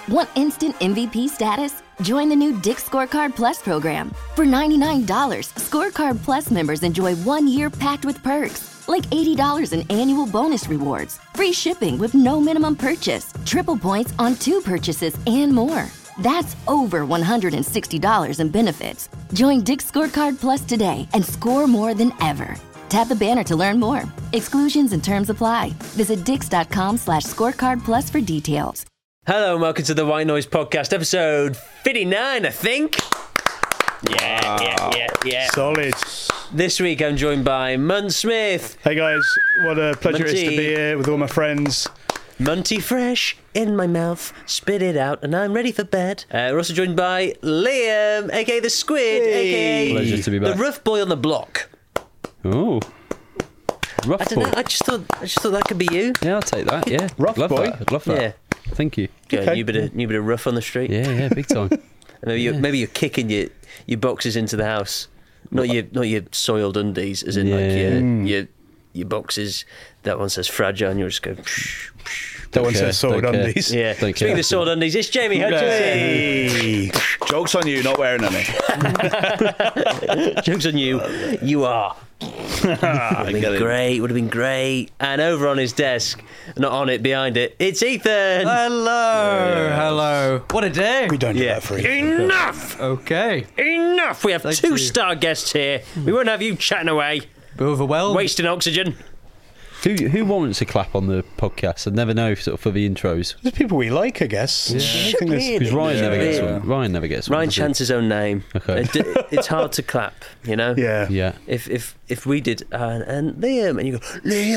Want instant MVP status? Join the new Dick's Scorecard Plus program. For $99, Scorecard Plus members enjoy 1 year packed with perks, like $80 in annual bonus rewards, free shipping with no minimum purchase, triple points on 2 purchases, and more. That's over $160 in benefits. Join Dick's Scorecard Plus today and score more than ever. Tap the banner to learn more. Exclusions and terms apply. Visit dix.com/scorecard plus for details. Hello and welcome to the White Noise Podcast, episode 59, I think. Yeah. Solid. This week I'm joined by Munt Smith. Hey guys, what a pleasure it is to be here with all my friends. Munty fresh in my mouth, spit it out, and I'm ready for bed. We're also joined by Liam, aka the Squid, aka Pleasure to be back. the rough boy on the block. Oh, rough I don't boy. know. I just thought that could be you. Yeah, I'll take that. Yeah, Rough love boy? That. I'd love that. Yeah. Thank you. Got Okay. a new bit of rough on the street. Yeah, big time. Maybe you're kicking your boxes into the house, not your soiled undies, as in your boxes. That one says fragile, and you just go. That one care, says sword don't care. undies. Yeah. Don't Speaking care. of sword undies, it's Jamie Hutchinson. Hey. Joke's on you, not wearing any. Joke's on you. You are. Would have been great. And over on his desk, not on it, behind it, it's Ethan. Hello. What a day. We don't do that for you. Enough. Okay. Enough. We have Thank 2-star guests here. We won't have you chatting away, Bit overwhelmed. wasting oxygen. Who wants a clap on the podcast? I never know sort of for the intros There's people we like, I guess. I don't think there's- because Ryan never gets Yeah. one. Ryan never gets one. Ryan does he? chants his own name. Okay. It's hard to clap, you know. Yeah. Yeah, If we did and Liam and you go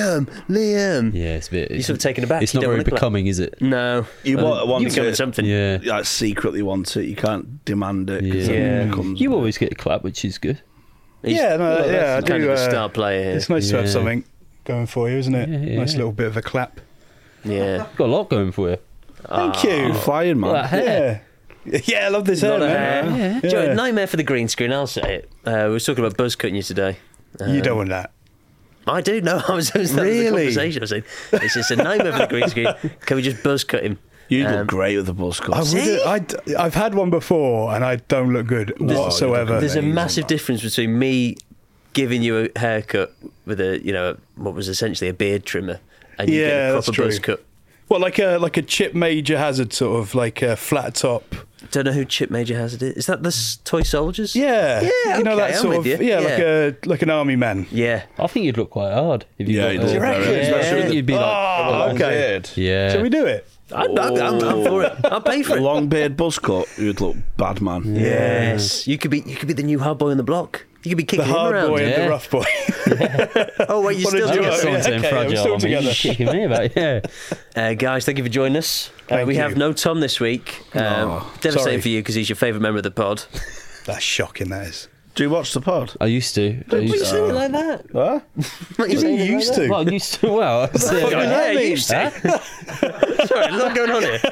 Liam. yeah. It's a bit. You're sort of taken aback. It's You not don't very wanna clap. becoming, is it? No. You want You becoming to something. Yeah. like, secretly want it. You can't demand it. 'Cause Yeah. then it becomes- You always get a clap, which is good. He's- Yeah, no, well, yeah, I that's kind do, of a star player here. It's nice to have Yeah. something going for you, isn't it? Yeah. Nice little bit of a clap. Yeah. Got a lot going for you. Thank you. You're flying, man. All that hair. Yeah, I love this hair, Lot of man. hair. Yeah. Do you know, nightmare for the green screen, I'll say it. We were talking about buzz cutting you today. You don't want that. I do, no, that was the Really? conversation I was saying. It's just a nightmare for the green screen. Can we just buzz cut him? You look great with the buzz cut. I've had one before, and I don't look good whatsoever. There's a Amazing, massive man. difference between me giving you a haircut with what was essentially a beard trimmer and you Yeah, getting a that's proper true. buzz cut. Well, like a Chip Major Hazard sort of like a flat top. Don't know who Chip Major Hazard is. Is that the Toy Soldiers? Yeah, Yeah, you know okay, that I'm sort with of you. like an army man. Yeah. I think you'd look quite hard if you. Yeah, got you the- do. You reckon? Especially with the You'd be like, Oh, okay. yeah. Shall we do it? I'm for it. I'll pay for A it. long beard buzz cut, you'd look bad, man. Yes. You could be the new hard boy on the block. You could be The kicking him hard around. boy and Yeah. the rough boy. Oh, wait, you're What a still duo. together. Someone Yeah, saying okay, we're fragile. still I mean, together. you're kicking me about, yeah. Guys, thank you for joining us. Thank We you. have no Tom this week. Devastating sorry. for you because he's your favourite member of the pod. That's shocking, that is. Do you watch the pod? I used to. Why are you saying it like that? Huh? What are you saying it used like to? Well, I used to. Well, I was, fuck does that Yeah, mean? used to. Sorry, there's a lot going on here.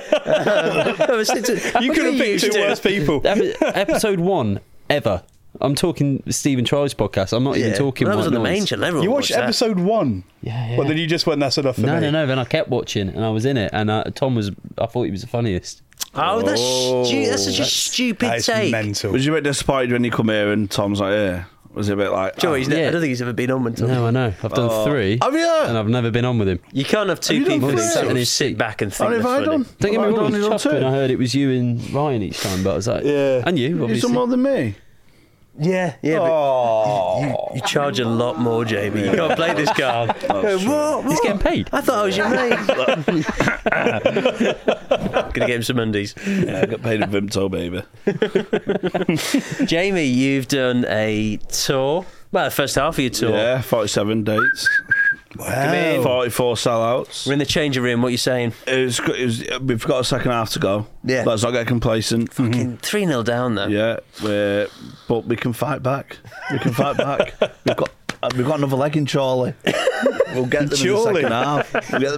You could have picked two worse people. episode 1 ever. I'm talking Stephen Try's podcast. I'm not even talking. Well, that was White on the main Noise. channel. Everyone You watched that. episode 1. Yeah. Well, then you just went, that's enough for No. me. Then I kept watching, and I was in it, and Tom was. I thought he was the funniest. Oh, that's such a stupid That is take. mental. Was you a bit disappointed when you come here and Tom's like, yeah? Was it a bit like, Joe, he's Yeah. I don't think he's ever been on one. No, I know. I've done 3, have you? and I've never been on with him. You can't have two Have you done people who three? sort In of his sit seat. back and think What have they're I funny. done? Don't get me What have I wrong, done? I was You've done chuffed when two. I heard it was you and Ryan each time, but I was like, Yeah. and you, You've obviously. done more than me. Yeah, but you charge a lot more, Jamie. You can't play this card. What? He's getting paid. I thought I was your mate. Gonna get him some undies. Yeah, I got paid in Vimto, baby. Jamie, you've done a tour. Well, the first half of your tour. Yeah, 47 dates. Wow. 44 sellouts. We're in the changing room. What are you saying? We've got a second half to go. Yeah. Let's not get complacent. Fucking 3-0 down, though. Yeah, but we can fight back. We've got another leg in Chorley. We'll get them in the second half.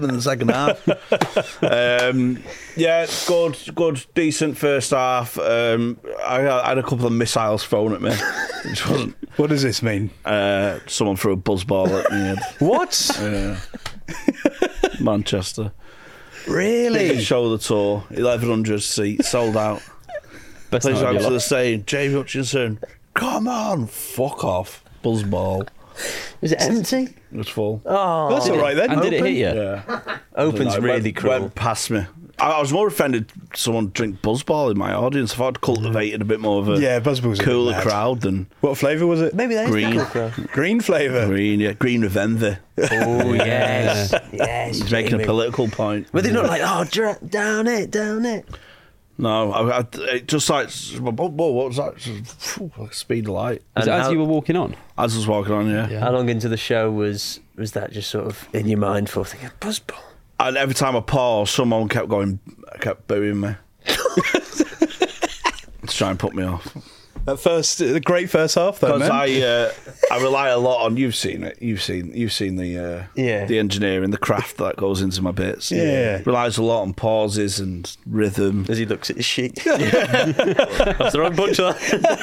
Yeah, good, decent first half. I had a couple of missiles thrown at me, which wasn't. What does this mean? Someone threw a buzzball at me head. What? Manchester. Really? Biggest show of the tour, 1,100 seats, sold out. Best Please night of your to the life. saying, Jamie Hutchinson, come on, fuck off, buzzball. Was it empty? It was full. Oh, That's all right then. And did it hit you? Yeah. Open's It really cruel. Went past me. I was more offended someone drink Buzzball in my audience. I thought I'd cultivated a bit more of a Yeah, Buzzball's a bit cooler mad. crowd than What flavour was it? Maybe that's Green. Green flavour. green. Yeah, green with envy. Oh yes, yes. He's making a Jamie. political point. Were they not like, oh, down it? No, it just like, what was that? Like speed of light. Was it And as how- you were walking on? As I was walking on, yeah. How long into the show was that just sort of in your mind for thinking Buzzball? And every time I paused, someone kept kept booing me. To try and put me off. The great first half, though, Because man. I rely a lot on, you've seen it, you've seen the the engineering, the craft that goes into my bits. Yeah. Relies a lot on pauses and rhythm. As he looks at his sheet. That's the wrong punchline.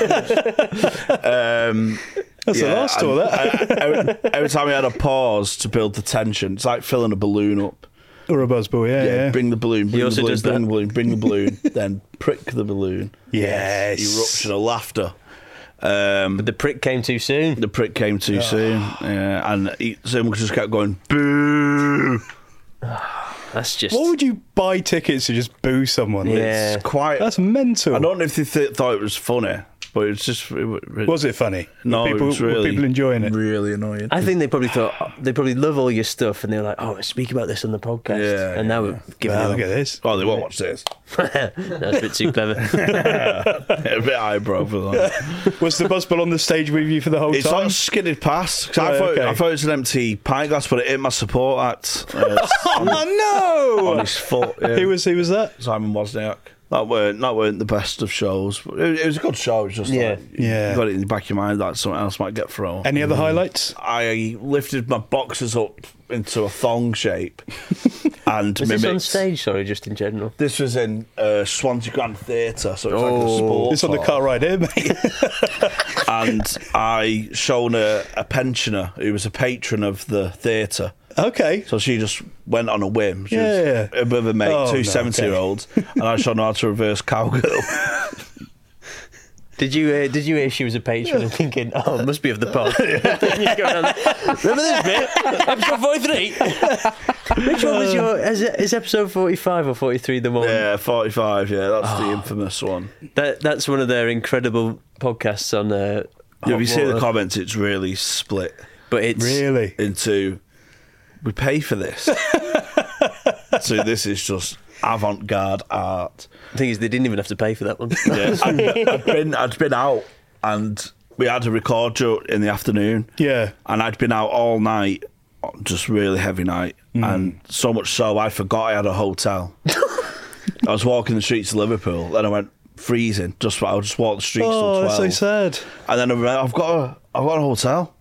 That's the last tour, that. Every time we had a pause to build the tension, it's like filling a balloon up. Or a Buzzball, yeah. Bring the balloon, bring the also balloon, does bring that. the balloon, bring the balloon, then prick the balloon. Yes. Eruption of laughter. But the prick came too soon. The prick came too soon, and someone just kept going, boo. That's just. What would you buy tickets to just boo someone? Yeah. It's quite. That's mental. I don't know if they thought it was funny, but it's just. Was it funny? No, were it was really, were people enjoying it? Really annoying. I think they probably thought they probably love all your stuff, and they're like, "Oh, speak about this on the podcast." Yeah, and now we're giving Well, you look at this. Oh, they won't watch this. That's a bit too clever. A bit eyebrow for that. Was the Buzzball on the stage with you for the whole It's sort time? of skidded past. 'Cause Right, okay. I thought it was an empty pint glass, but it hit my support act Oh no! on his foot. Yeah. Who was that? Simon Wozniak. That weren't the best of shows. But it was a good show. It was just Yeah. Yeah. you got it in the back of your mind that someone else might get thrown. Any other highlights? I lifted my boxers up into a thong shape and Was this on mimicked. stage? Sorry, just in general. This was in Swansea Grand Theatre, so it was like a sports It's on the hall. car ride here, mate. And I shown a pensioner who was a patron of the theatre. Okay. So she just went on a whim. She Yeah. was with a mate, Oh, two no, 70-year-olds, and I showed her how to reverse cowgirl. Did you hear she was a patron and thinking, oh, it must be of the pod? Remember this bit? Episode 43? Which one was your... Is episode 45 or 43 the one? Yeah, 45, yeah, that's the infamous one. That's one of their incredible podcasts on... Yeah, if you see the comments, it's really split But it's... Really? into, we pay for this. So this is just avant-garde art. The thing is, they didn't even have to pay for that one. Yeah, I'd been out and we had a record show in the afternoon. Yeah. And I'd been out all night, just really heavy night, and so much so I forgot I had a hotel. I was walking the streets of Liverpool, then I went freezing. I just walked the streets till 12. Oh, that's so sad. And then I remember, I've got a hotel.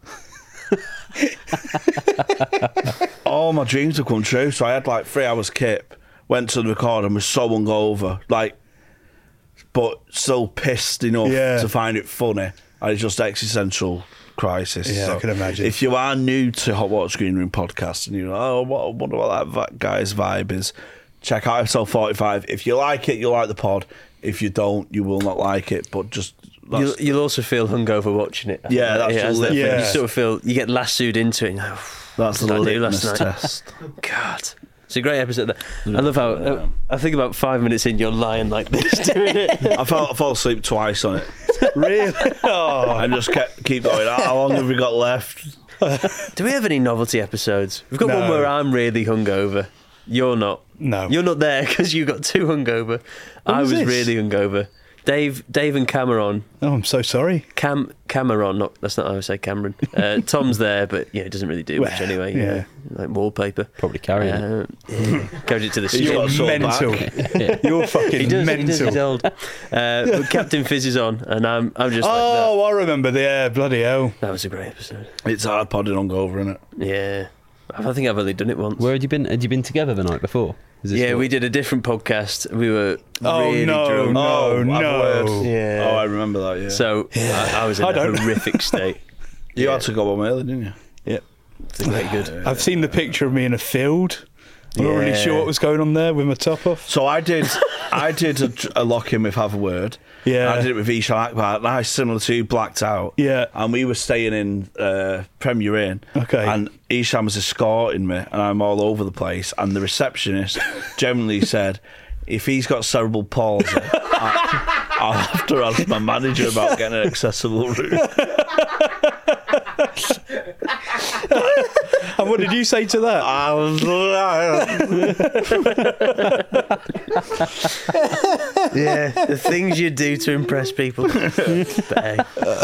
All my dreams have come true. So I had like 3 hours kip, went to the record and was so hungover, but still pissed enough to find it funny. And it's just existential crisis. Yeah, So I can imagine. If you are new to Hot Water Screen Room podcast and you're like, I wonder what that guy's vibe is, check out episode 45. If you like it, you'll like the pod. If you don't, you will not like it. But just... You'll also feel hungover watching it. Yeah, that's the litmus. Yeah. You sort of feel... You get lassoed into it. And, That's the what did I do litmus last night? test. God. It's a great episode. I love how... I think about 5 minutes in, you're lying like this doing it. I fell asleep twice on it. Really? Oh. And just keep going. How long have we got left? Do we have any novelty episodes? We've got No. one where I'm really hungover. You're not. No. You're not there because you got too hungover. I was was this? really hungover. Dave and Cameron. Oh, I'm so sorry. Cameron, that's not how I say Cameron. Tom's there, but yeah, it doesn't really do much Well, anyway. yeah. Like wallpaper. Probably carrying it. Yeah. Carried it to the He's street. got a sore Mental. back. You're fucking He does, mental. he's old. But Captain Fizz is on, and I'm just like Oh, I remember. Yeah, bloody hell. that was a great episode. It's hard podding hungover, isn't it? Yeah. I think I've only done it once. Where had you been? Had you been together the night before? Is this Yeah, what- we did a different podcast. We were Oh, really no, drunk. no, I've no. heard. Yeah. Oh, I remember that, yeah. So I was in I a don't. horrific state. You had to go home early, didn't you? Yeah. It's very good. I've seen the picture of me in a field I'm not really sure what was going on there with my top off. So I did a lock-in with Have a Word. Yeah. I did it with Ishan Akbar. Nice, similar to you, blacked out. Yeah. And we were staying in Premier Inn. Okay. And Ishan was escorting me, and I'm all over the place. And the receptionist generally said, if he's got cerebral palsy, I'll have to ask my manager about getting an accessible room. And what did you say to that? I was Yeah, the things you do to impress people. But, hey.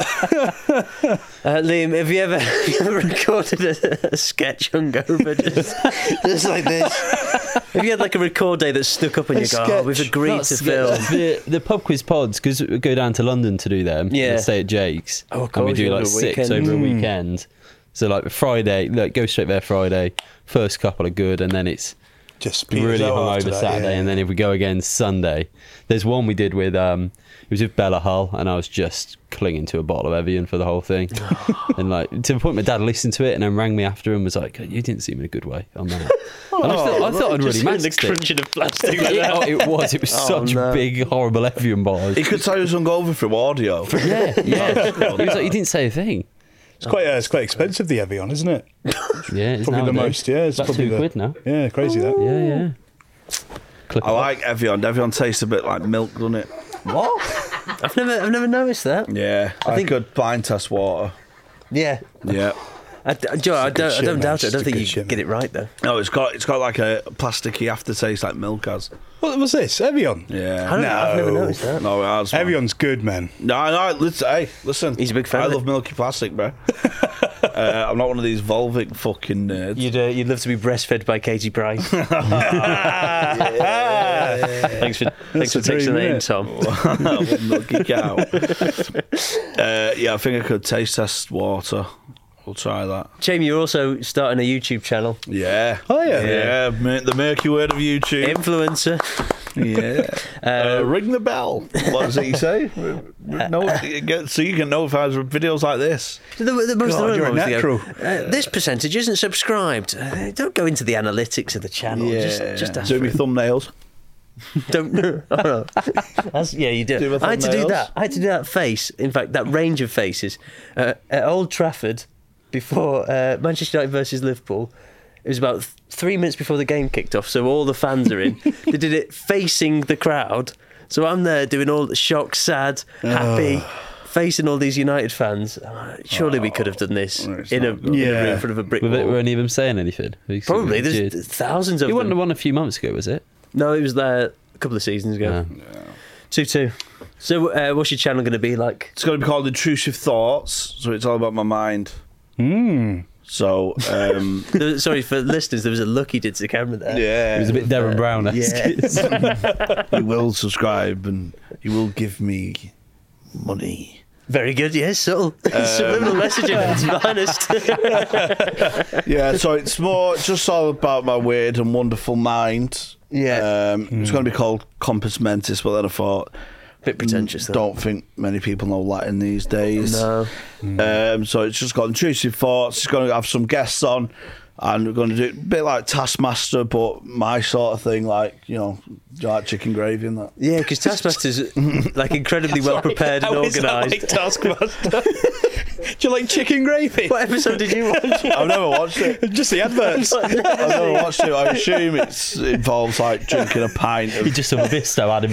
Liam, have you ever recorded a sketch hungover just like this? Have you had like a record day that stuck up and you go, oh, we've agreed to film? The pub quiz pods, because we go down to London to do them. Yeah. We stay at Jake's. Oh, of and we course, do you like have a 6 weekend. over a weekend. So like Friday, go straight there Friday. First couple are good, and then it's Just really peters out hungover after that, Saturday, yeah. and then if we go again Sunday, there's one we did with it was with Bella Hull, and I was just clinging to a bottle of Evian for the whole thing, and like to the point my dad listened to it and then rang me after and was like, "You didn't seem in a good way on that." And I thought I'd really Just maxed it. crunching of plastic like that. Oh, it was such no. big horrible Evian bars. He could tell he was hungover through audio. Yeah. He was like, "You didn't say a thing." It's quite expensive, the Evian, isn't it? Yeah, it's Probably the nowadays. most, yeah. It's About probably £2 now. Yeah, crazy that. Yeah. Click I it. like Evian. Evian tastes a bit like milk, doesn't it? What? I've never noticed that. Yeah. I think- could blind test water. Yeah. Yeah. Joe, I good shit, don't man. doubt it. I It's don't a think good you shit, get it right though. No, it's got like a plasticky aftertaste like milk has. What was this? Evian? Yeah. I've never No. noticed that. No, it has. man. Evian's good, man. No, listen. He's a big fan I of it. love milky plastic, bro. I'm not one of these Volvic fucking nerds. You'd love to be breastfed by Katie Price. Thanks for a taking the dream, name, innit? Tom. Milky cow. Yeah, I think I could taste test water. We'll try that. Jamie, you're also starting a YouTube channel. Yeah. Oh, yeah. Yeah, the murky word of YouTube. Influencer. Yeah. Ring the bell. What does he say? So you can notify us of videos like this. The most God, annoying you're a ones, they go, natural. this percentage isn't subscribed. Don't go into the analytics of the channel. Just ask do for me it. thumbnails. Don't. Yeah, you do. Do my I had to do thumbnails. that. I had to do that face. In fact, that range of faces at Old Trafford before Manchester United versus Liverpool. It was about 3 minutes before the game kicked off, so all the fans are in. They did it facing the crowd. So I'm there doing all the shocked, sad, happy, facing all these United fans. Surely we could have done this in a room in front of a brick wall. Were any of them saying anything? Probably. There's thousands of You them. won one a few months ago, was it? No, it was there a couple of seasons ago. 2-2. So what's your channel going to be like? It's going to be called Intrusive Thoughts, so it's all about my mind. So, Sorry for listeners, there was a look he did to the camera there. yeah. It was a bit Darren Brown. Yeah. You will subscribe and you will give me money. Very good, yes, subtle. Subliminal messaging at its finest. Yeah, so it's more just all about my weird and wonderful mind. Yeah. It's going to be called Compass Mentis, but then I thought, Bit pretentious, though. don't think many people know Latin these days. No. So it's just got Intrusive Thoughts. It's going to have some guests on, and we're going to do it a bit like Taskmaster, but my sort of thing, like, you know, like chicken gravy and that. Yeah, because Taskmaster's like incredibly well prepared and organised. Taskmaster? Do you like chicken gravy? What episode did you watch? I've never watched it. Just the adverts. I've never watched it. I assume it involves like drinking a pint He of. just some Visto had him.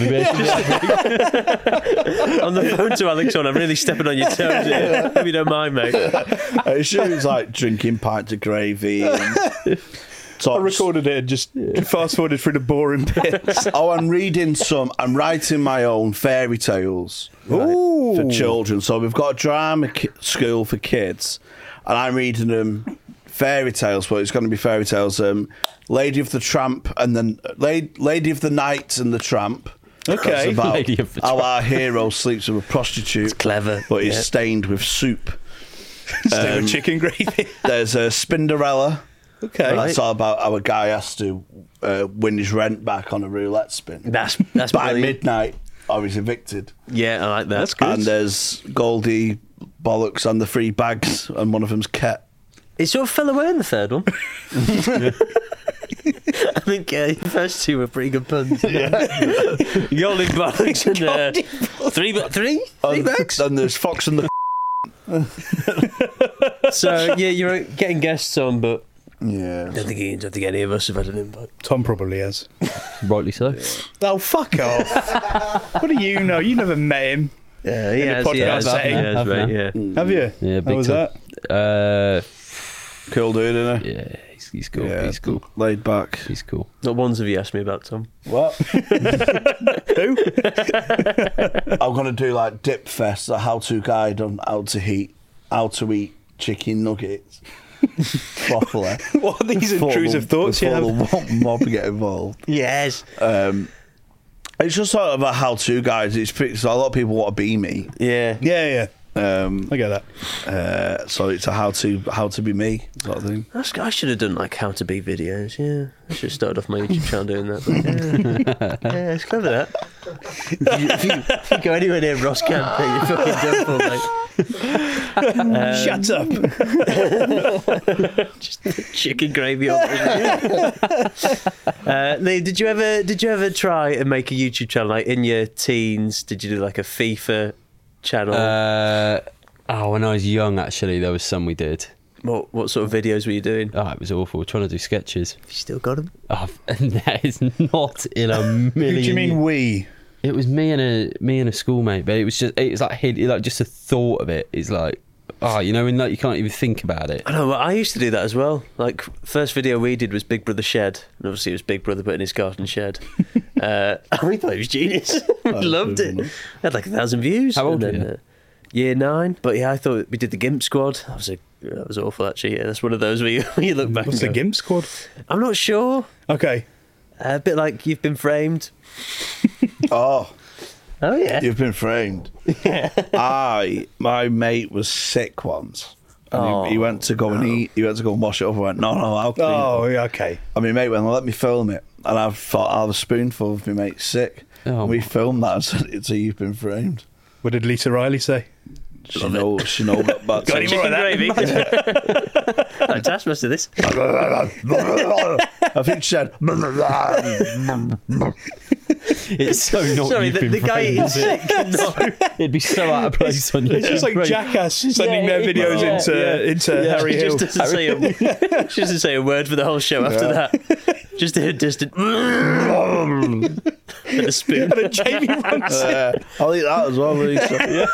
On the phone to Alex on, I'm really stepping on your toes here. If you don't mind, mate. I assume it's like drinking pints of gravy. And I recorded it and just fast forwarded through the boring bits. Oh, I'm writing my own fairy tales for children. So we've got a drama school for kids, and I'm reading them fairy tales, but it's going to be fairy tales. Lady of the Tramp and then Lady of the Night and the Tramp. Okay. That's about Lady of the how Tramp. our hero sleeps with a prostitute. It's clever, but he's yeah. stained with soup. Stay with chicken gravy. There's a Spinderella. Okay. That's all about how a guy has to win his rent back on a roulette spin. That's By brilliant. midnight, or he's evicted. Yeah, I like that. That's good. And there's Goldie Bollocks and the three bags, and one of them's Ket. It sort of fell away in the third one. I think your first two were pretty good puns. Golden bollocks and three bags. And there's Fox and the. So yeah, you're getting guests on, but Yeah. I don't think any of us have had an invite. Tom probably has. Rightly so. Oh, fuck off. What do you know? You never met him. Yeah, he In the has. podcast setting. Has, right, yeah. Have you? Yeah, How big was time. that? Cool dude, isn't he? Yeah, he's cool. Yeah, He's cool. Laid back. He's cool. What ones have you asked me about, Tom? What? Who? I'm gonna do like Dip Fest, a how-to guide on how to eat chicken nuggets properly. What are these intrusive thoughts you before have? the mob get involved. Yes. It's just sort of a how-to guide. It's pretty, so a lot of people want to be me. Yeah. Yeah. I get that. So it's a how to be me sort of thing. I should have done like how to be videos. Yeah, I should have started off my YouTube channel doing that. But, yeah, it's clever that. If you go anywhere near Ross Camp, you're fucking done for, mate. Shut up. Just chicken gravy on it. Lee, did you ever try and make a YouTube channel like in your teens? Did you do like a FIFA channel? When I was young, actually, there was some we did. What sort of videos were you doing? Oh, it was awful. Trying to do sketches. Have you still got them? Oh, that is not in a million. Who do you mean we? It was me and a schoolmate, but it was like just the thought of it is like, when like you can't even think about it. I know. I used to do that as well. Like, first video we did was Big Brother Shed, and obviously it was Big Brother but in his garden shed. We thought it was genius. We loved it. It had like 1,000 views. How old were you? Year 9. But yeah, I thought we did the Gimp Squad. That was awful, actually. Yeah, that's one of those where you look back. What's and the go, Gimp Squad? I'm not sure. Okay. A bit like You've Been Framed. Oh, yeah. you've been framed. My mate was sick once. And he went to go and eat. He went to go and wash it up. I went, no, I'll clean it. Oh, yeah, okay. And my mate went, well, let me film it. And I thought, I'll have a spoonful of my mate's sick. Oh, and we filmed that and said, it's a You've Been Framed. What did Lisa Riley say? She know that. Got any more of Chicken that? gravy. Taskmaster this. I think she said, It's so not. Sorry, You've Been the guy Framed, is is it? sick. It'd be so out of place on you. It's just like Jackass sending their videos into Harry Hill. Just doesn't say a word for the whole show after that. Just a distant and a spoon. And a Jamie runs. I'll eat that as well, Lisa.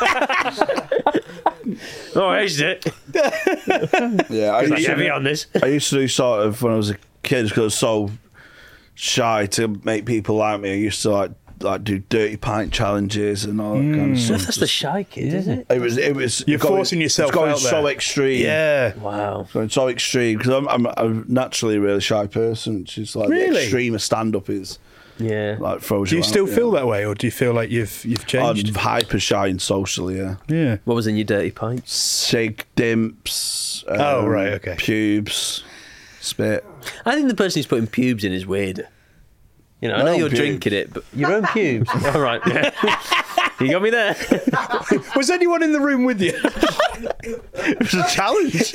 Oh, is it? Yeah, I used, Heavy on this. I used to do sort of when I was a kid because I was so shy to make people like me. I used to like do dirty pint challenges and all that kind of stuff. That's the shy kid, isn't it? It was. You're forcing yourself it's going out there. so extreme. Yeah. Wow. Going so extreme because I'm naturally a really shy person. It's just like the Really? extreme of stand up is Yeah. like throws Do you out, still yeah. feel that way, or do you feel like you've I'm changed? hyper shy and socially, yeah. Yeah. What was in your dirty pints? Sig dimps. Oh, right, okay. Pubes, spit. I think the person who's putting pubes in is weird. You know, I know My own you're pubes. drinking it, but your own pubes. All right. Yeah. You got me there. Was anyone in the room with you? It was a challenge.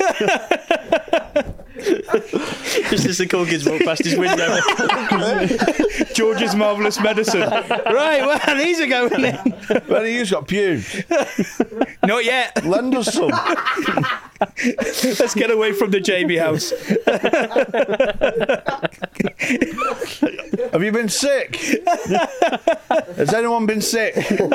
Just as the cool kids walk past his window. George's Marvellous Medicine. Right, well, these are going in. When you've got pubes, Not yet. lend us some. Let's get away from the Jamie house. Have you been sick? Has anyone been sick?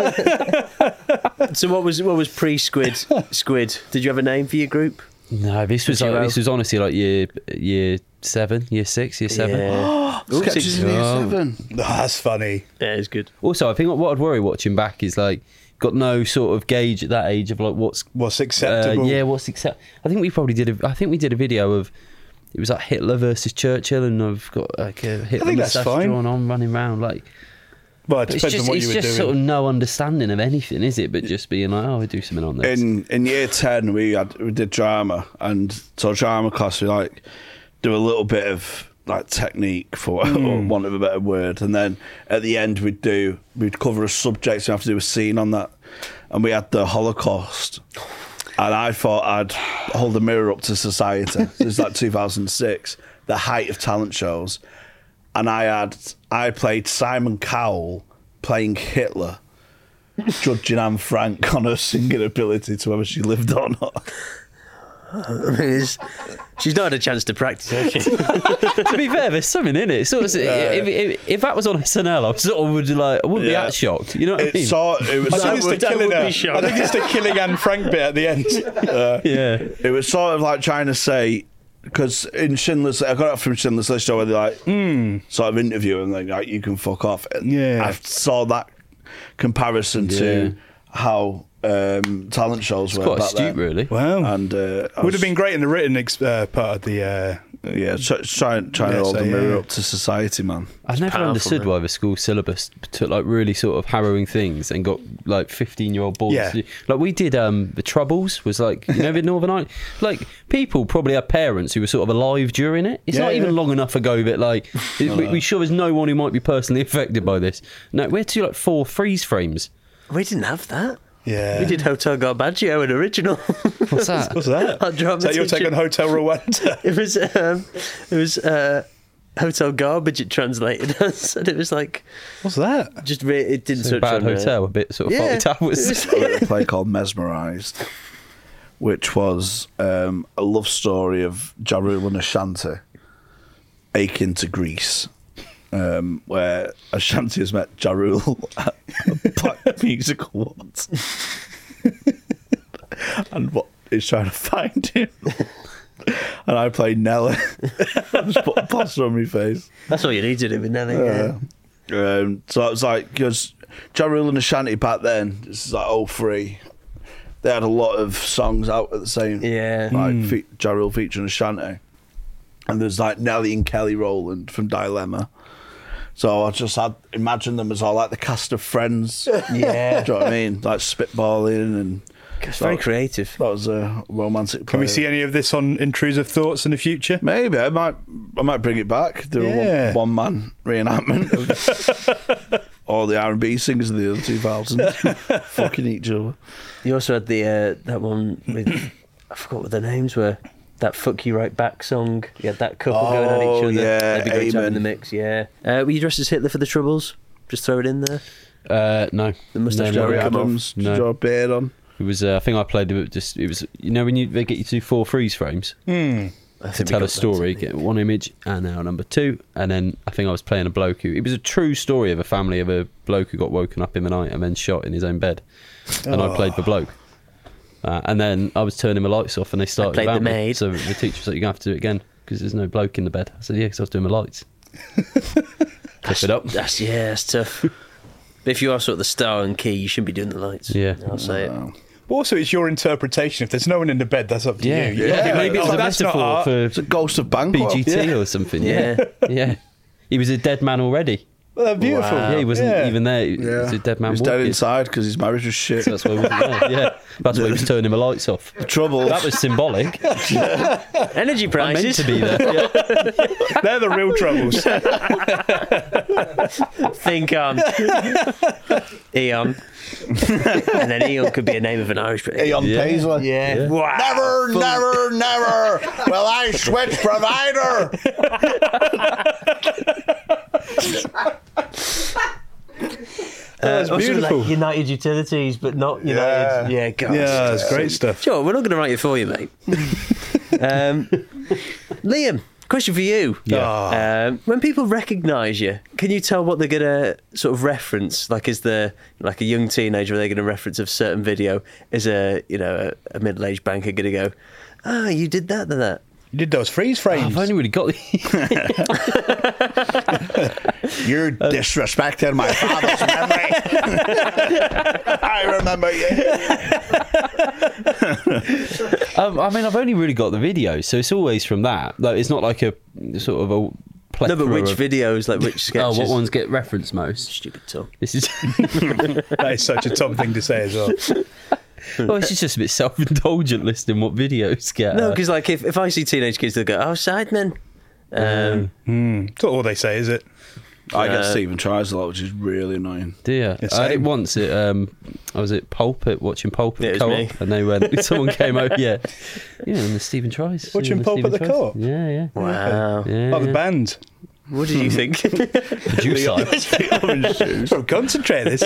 So what was pre-Squid? Squid. Did you have a name for your group? No, this was honestly like year 7, year 6, year 7. Yeah. Sketches in year 7. Oh, that's funny. Yeah, it's good. Also, I think what I'd worry watching back is like got no sort of gauge at that age of like what's acceptable. what's acceptable. I think we probably did a video of it was like Hitler versus Churchill, and I've got like a Hitler think that's moustache fine. drawn on running around like. Well, it But depends on what you were it's just doing. sort of no understanding of anything, is it? But just being like, oh, we do something on this. In year 10, we did drama, and so drama class we like do a little bit of like technique for want of a better word, and then at the end we'd cover a subject, so we have to do a scene on that, and we had the Holocaust. And I thought I'd hold the mirror up to society. This is like 2006. the height of talent shows, and I played Simon Cowell playing Hitler, judging Anne Frank on her singing ability to whether she lived or not. I mean, she's not had a chance to practice, has she? To be fair, there's something in it. Sort of, if that was on SNL, I sort of I wouldn't be that shocked. You know what I mean? I think it's the killing Anne Frank bit at the end. It was sort of like trying to say, because in Schindler's, I got it from Schindler's List show where they're like, sort of interviewing, like, you can fuck off. Yeah. I saw that comparison to how talent shows were Quite back astute, then. really. Wow. And would have been great in the written part of the. trying to hold the mirror up to society, man. I never powerful, understood man. why the school syllabus took like really sort of harrowing things and got like 15-year-old boys. Yeah. Like we did the Troubles was like, you know, the Northern Ireland. Like people probably had parents who were sort of alive during it. It's not even long enough ago that like we sure there's no one who might be personally affected by this. No, we had to do like 4 freeze frames. We didn't have that. Yeah. We did Hotel Garbaggio, an original. What's that? What's that? Our drama Is that your take teacher. on Hotel Rwanda? It was Hotel Garbage. It translated us, and it was like What's that? just it didn't So touch Bad on Hotel, a bit sort of Yeah. Faulty Towers. I wrote a play called Mesmerised, which was a love story of Ja Rule and Ashanti aching to Greece, where Ashanti has met Ja Rule at a Black Music Awards. And what he's trying to find him. And I played Nelly. I just put a plaster on my face. That's all you need to do with Nelly. Yeah. So it was like, because Ja Rule and Ashanti back then, this is like 03, they had a lot of songs out at the same Yeah. like Ja Rule featuring Ashanti. And there's like Nelly and Kelly Rowland from Dilemma. So I just had imagine them as all like the cast of Friends. Yeah. Do you know what I mean? Like spitballing and It's very creative. that was a romantic play. Can we see any of this on Intrusive Thoughts in the future? Maybe I might bring it back. Do a one man reenactment of all the R&B singers of the early 2000s fucking each other. You also had the that one with I forgot what their names were. That "Fuck You Right Back" song. You had that couple going at each other. yeah, That'd be great to have in Amen. the mix. Yeah. Were you dressed as Hitler for the Troubles? Just throw it in there. No. The moustache No, don't Jerry come off. Adams, No. draw a beard on. It was. I think I played it. It was. You know when they get you to do 4 freeze frames I to think we tell got a story, that, get one image, and now number 2, and then I think I was playing a bloke who. It was a true story of a family of a bloke who got woken up in the night and then shot in his own bed, and I played the bloke. And then I was turning my lights off, and they started played the about me. maid. So the teacher was like, "You're gonna have to do it again because there's no bloke in the bed." I said, "Yeah, because I was doing my lights." Flip it up. That's tough. But if you are sort of the star and key, you shouldn't be doing the lights. Yeah. I'll say it. But also, it's your interpretation. If there's no one in the bed, that's up to Yeah, you. yeah. Maybe it was a that's not metaphor art. for It's a ghost of Bangkok. BGT or something. Yeah. Yeah. He was a dead man already. Well, they're beautiful. Wow. Yeah, he wasn't Yeah. even there. He was a dead man He's dead walking. inside because his marriage was shit. So that's why he wasn't there. Yeah. That's why he was turning my lights off. The trouble. That was symbolic. Energy I prices. meant to be there. Yeah. They're the real troubles. Think on. Eon. And then Eon could be a name of an Irish. Eon Yeah. Paisley. Yeah. Wow. Never will I switch provider. That's Also beautiful. Like United Utilities, but not United. Yeah, God. Yeah, that's great stuff. Sure, we're not going to write it for you, mate. Liam, question for you. Yeah. When people recognise you, can you tell what they're going to sort of reference? Like, is there like a young teenager? Are they going to reference a certain video? Is a middle-aged banker going to go, "Ah, you did that, that"? You did those freeze frames. I've only really got the. You're disrespecting my father's memory. I remember you. I mean, I've only really got the video, so it's always from that. Like, it's not like a sort of a. No, plethora but which of- videos, like which sketches? Oh, what ones get referenced most? Stupid talk. This is. That is such a Tom thing to say as well. Well, it's just a bit self-indulgent listing what videos get. No, because like if I see teenage kids, they'll go, "Oh, Sidemen." It's not all they say, is it? I get Stephen Tries a lot, which is really annoying. Do you? Yes, I had it same. once. I was at watching Pulp Yeah, at it the was Co-op, me. and they went. Someone came over. Yeah, and the Stephen Tries. Watching the Pulp at Stephen the Tries. Co-op? Yeah. Wow. Yeah. Oh, the band. What did you think? Juice side. So concentrate this.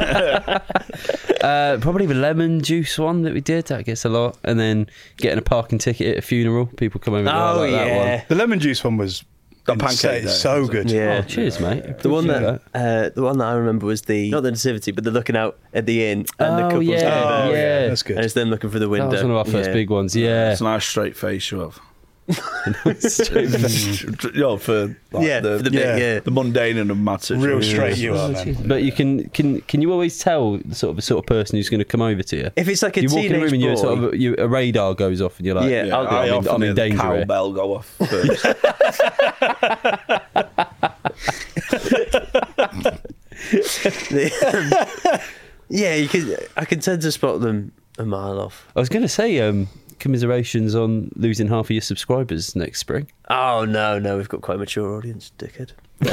Probably the lemon juice one that we did. That gets a lot, and then getting a parking ticket at a funeral. People come over. Oh, like that one. yeah. The lemon juice one was The pancake day, so was it? good. Yeah. Oh, cheers, mate. The one Appreciate that I remember was not the nativity, but the looking out at the inn and the Oh, couple's yeah. going Oh, there. yeah, that's good. And it's them looking through the that window. was one of our first big ones. Yeah. It's a nice straight face you have. Straight You know, for like, Yeah, the, for the bit, yeah. the mundane and the mad situation. Real straight you are, man. But you can you always tell the sort of person who's going to come over to you? If it's like a You walk in the room teenage and boy, a radar goes off and you're like, Yeah, Yeah, I'll go. I often I'm hear in the danger here. cowbell go off first. yeah, I can tend to spot them a mile off. I was going to say, commiserations on losing half of your subscribers next spring. Oh no, we've got quite a mature audience, dickhead.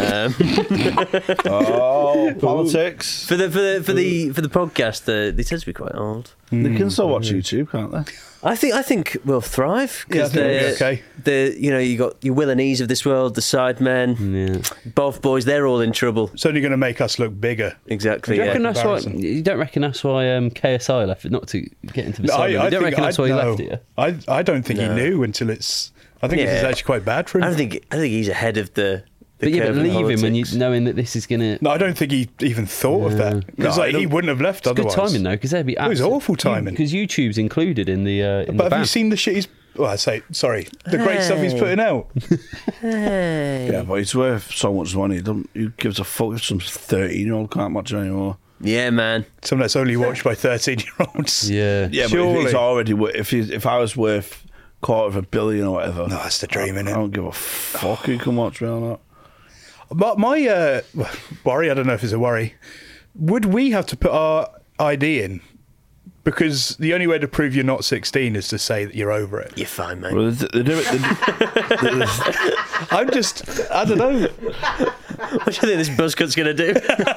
Oh, politics. For the podcast, they tend to be quite old. They can still watch YouTube, can't they? I think we'll thrive Yeah, I because think we'll be okay. you got your Will and E's of this world, the Sidemen, Yeah. Both Boys. They're all in trouble. It's only going to make us look bigger. Exactly. Do you, Yeah. reckon that's why, Comparison. you don't reckon that's why KSI left? Not to get into the side, you don't reckon that's why he left it? I don't think he knew until it's. I think it's Yeah. actually quite bad for him. I don't think he's ahead of the. But yeah, but curve in leave him when you politics. knowing that this is gonna. No, I don't think he even thought of that. Because No, like, he wouldn't have left It's good otherwise. timing though, because they'd be. It was awful timing. Because YouTube's included in the. But have you seen the shit he's? Well, I say sorry. The great stuff he's putting out. Yeah, but it's worth so much money. He gives a fuck if some 13-year-old can't watch it anymore. Yeah, man. Something that's only watched by 13-year-olds. Yeah. Yeah, but if Surely. he's already if I was worth $250 million or whatever, No, that's the dream, I innit? don't give a fuck who can watch me or not. But my worry, I don't know if it's a worry. Would we have to put our ID in? Because the only way to prove you're not 16 is to say that you're over it. You're fine, mate. Well, they do it. I'm just, I don't know. What do you think this buzzcut's going to do?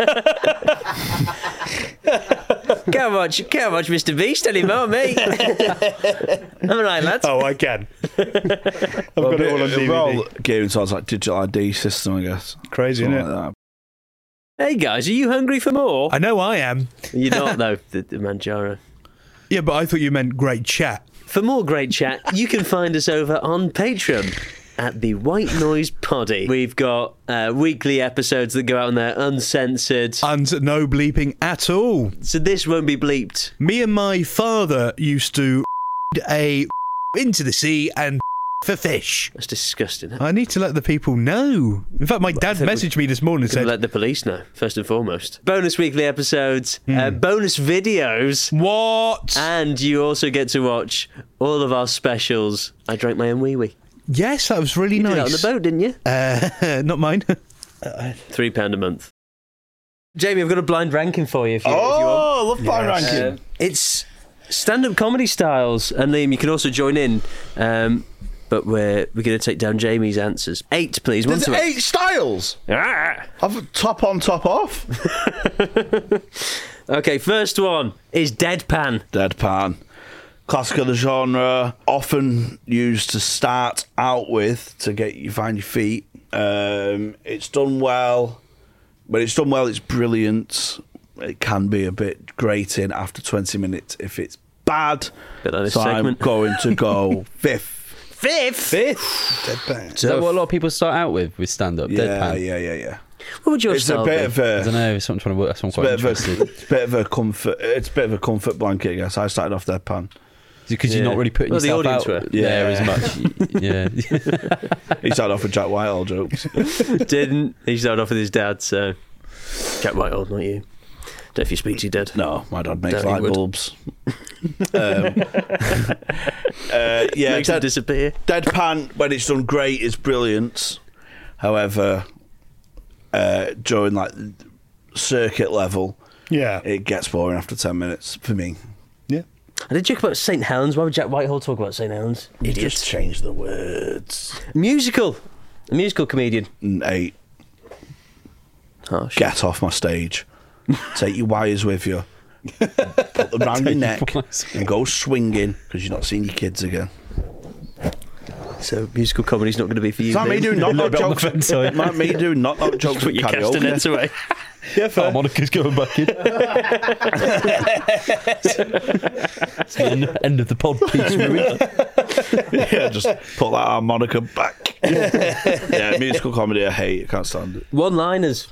Can't watch Mr. Beast anymore, mate. I'm alright, lads. Oh, I can. I've got it all on We're all DVD. gearing towards like digital ID system, I guess. Crazy, Something isn't it? like that. Hey guys, are you hungry for more? I know I am. You're not though, the Manjaro. Yeah, but I thought you meant great chat. For more great chat, you can find us over on Patreon at the White Noise Poddy. We've got weekly episodes that go out on there uncensored. And no bleeping at all. So this won't be bleeped. Me and my father used to a into the sea and for fish. That's disgusting. I need to let the people know. In fact, my dad think we messaged me this morning and Can said, let the police know, first and foremost. Bonus weekly episodes, bonus videos, "What?" and you also get to watch all of our specials. I drank my own wee-wee. Yes, that was really You did that on nice. the boat, didn't you? Not mine. £3 a month. Jamie, I've got a blind ranking for you if you, if you want. Oh, I love blind ranking. It's stand-up comedy styles, and Liam, you can also join in. But we're going to take down Jamie's answers. 8, please. There's One to 8 styles. Ah! I've top on, top off. Okay, first one is deadpan. Deadpan. Classic of the genre, often used to start out with to get you find your feet. It's done well. When it's done well, it's brilliant. It can be a bit grating after 20 minutes if it's bad. Bit like this so segment. I'm going to go 5th. Fifth? Deadpan. Is that what a lot of people start out with stand-up? Deadpan? Yeah. What would your It's a style bit be? of I don't a... know. Something trying to work. That's what I'm It's quite a bit of interested. a, it's a bit of a comfort. It's a bit of a comfort blanket, I guess. I started off deadpan. Because you're Yeah. not really putting Well, the yourself audience out were. there Yeah. as much. Yeah. He started off with Jack Whitehall jokes. Didn't. He started off with his dad, so... Jack Whitehall, not you. Don't know if you speak to your dad. No, my dad makes Doubt he light would. bulbs. Yeah, Makes him disappear. deadpan when it's done great is brilliant. However, during like circuit level, Yeah. it gets boring after 10 minutes for me. Yeah. I did joke about St. Helens. Why would Jack Whitehall talk about St. Helens? Idiot. Just change the words. Musical. A musical comedian. 8. Harsh. Get off my stage. Take your wires with you. Put them round your neck and go swinging because you're not seeing your kids again. So musical comedy's not going to be for you. It's not me doing knock-knock jokes. fence, sorry. It's not me doing knock-knock jokes Put with your castanets karaoke. away. Yeah, fair. Harmonica's going back in. It's the end of the pod piece. Yeah, just put that harmonica back. Yeah, musical comedy I hate. I can't stand it. One-liners.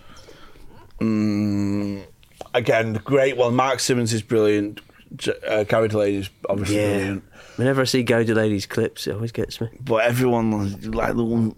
Again, great one. Mark Simmons is brilliant. Gary Delaney is obviously brilliant. Whenever I see Gary Delaney's clips, it always gets me. But everyone like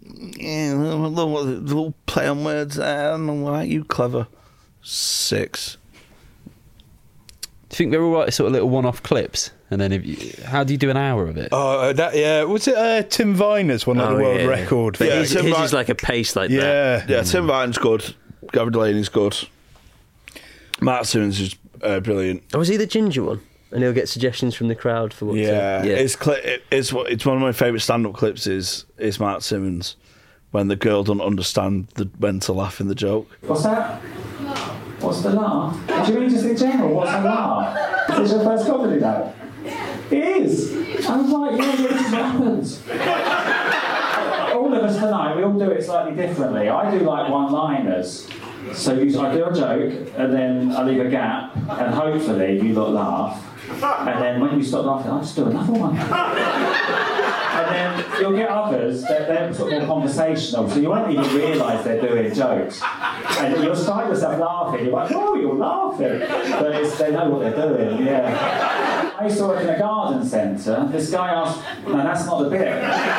little play on words. I don't know why you clever. 6. Do you think they're all right, sort of little one-off clips? And then how do you do an hour of it? Was it Tim Viner's one, like the world record? But Yeah, his Tim is like a pace like that. Yeah, Tim Vine's good. Gary Delaney's good. Mark Simmons is brilliant. Oh, was he the ginger one? And he'll get suggestions from the crowd for what It's one of my favourite stand-up clips is Mark Simmons when the girl doesn't understand when to laugh in the joke. What's that? What's the laugh? Do you mean just in general? What's the laugh? Is this your first comedy night? It is. I'm like, yeah, this happens. All of us tonight, we all do it slightly differently. I do like one-liners. So I do a joke, and then I leave a gap, and hopefully you lot laugh. And then when you stop laughing, I'll just do another one. And then you'll get others, they're sort of more conversational, so you won't even realise they're doing jokes. And you'll start yourself laughing, you're like, oh, you're laughing. But they know what they're doing, yeah. I used to work in a garden centre. This guy asked, no, that's not the bit.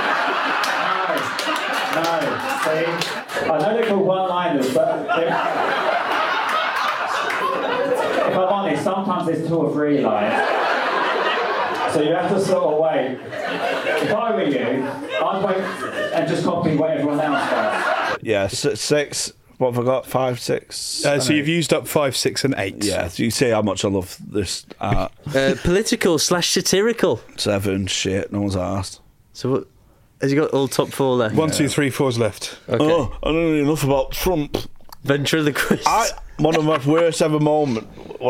No, see? I know they're called one-liners, but if I'm honest, sometimes there's 2 or 3 lines. So you have to sort of wait. If I were you, I'd wait and just copy what everyone else does. Yeah, 6. What have I got? 5, 6. So you've used up 5, 6, and 8. Yeah, so you see how much I love this art. Political/satirical. 7, shit, no one's asked. So what? Has he got all top 4 left? 1, 2, 3, 4's left. Okay. Oh, I don't know enough about Trump. Ventriloquist. One of my worst ever moments.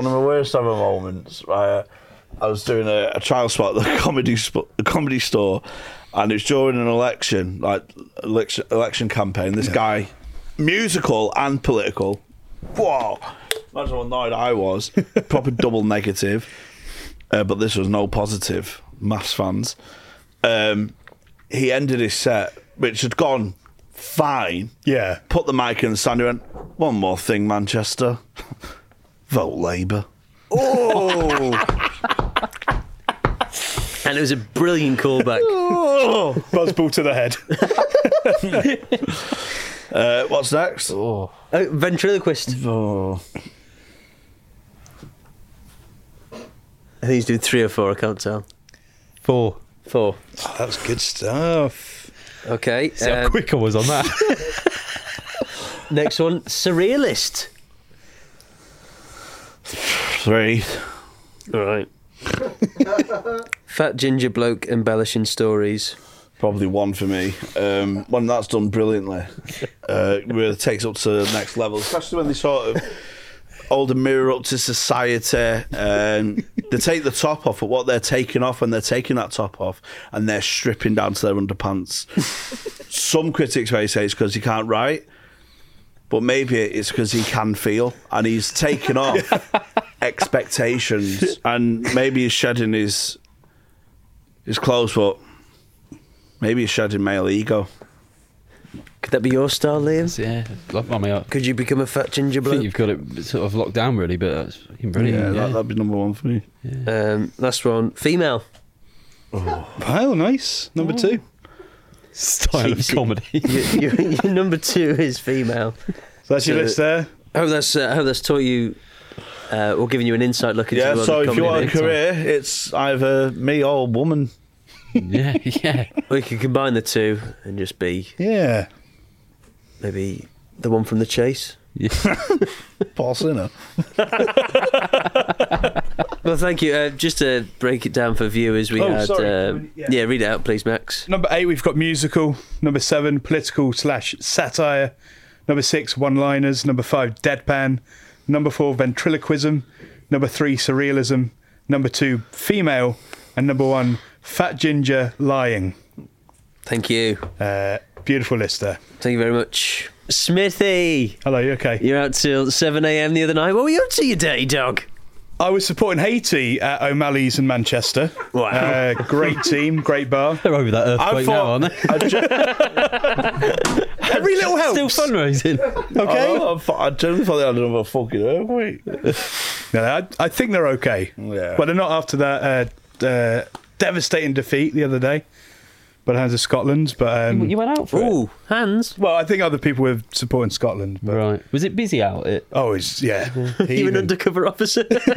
I was doing a trial spot at the comedy store, and it's during an election campaign. This guy, musical and political. Whoa! Imagine how annoyed I was. Proper double negative. But this was no positive. Mass fans. He ended his set, which had gone fine. Yeah. Put the mic in the stand. He went, one more thing, Manchester. Vote Labour. Oh! And it was a brilliant callback. Oh. Buzzball to the head. What's next? Ventriloquist. Oh. I think he's doing 3 or 4, I can't tell. 4. 4. Oh, that's good stuff. Okay. See how quick I was on that. Next one, surrealist. 3. All right. Fat ginger bloke embellishing stories. Probably 1 for me. One that's done brilliantly. Really takes up to the next level, especially when they sort of hold a mirror up to society. They take the top off, but what they're taking off when they're taking that top off, and they're stripping down to their underpants. Some critics may say it's because he can't write, but maybe it's because he can feel, and he's taken off expectations, and maybe he's shedding his clothes, but maybe he's shedding male ego. Could that be your style, Liam? Yeah, I mean, Could you become a fat ginger I bloke? think you've got it sort of locked down, really, but that's fucking brilliant. Yeah, that'd be number 1 for me. Last one, female. Oh, nice. Number 2. Style of comedy. Your number 2 is female. So that's your list there. I hope that's taught you, or given you an inside look into the world So of if you want a comedy. career, it's either me or woman. Yeah. Or you can combine the 2 and just be Yeah. maybe the one from The Chase. Paul Sinner. Well, thank you. Just to break it down for viewers, we had... sorry. Yeah, read it out, please, Max. Number 8, we've got musical. Number 7, political/satire. Number 6, one-liners. Number 5, deadpan. Number 4, ventriloquism. Number 3, surrealism. Number 2, female. And number 1, fat ginger lying. Thank you. Beautiful list there. Thank you very much. Smithy! Hello, you okay? You're out till 7 a.m. the other night. What were you up to, you dirty dog? I was supporting Haiti at O'Malley's in Manchester. Wow. Great team, great bar. They're over that earthquake now, aren't they? Every little helps. Still fundraising. Okay. I generally thought they had another fucking earthquake. No, I think they're okay. Yeah. But they're not after that devastating defeat the other day by the hands of Scotland. But You went out for it? Ooh, hands. well, I think other people were supporting Scotland. But, Right. Was it busy out? Oh, it's yeah. You an undercover officer? And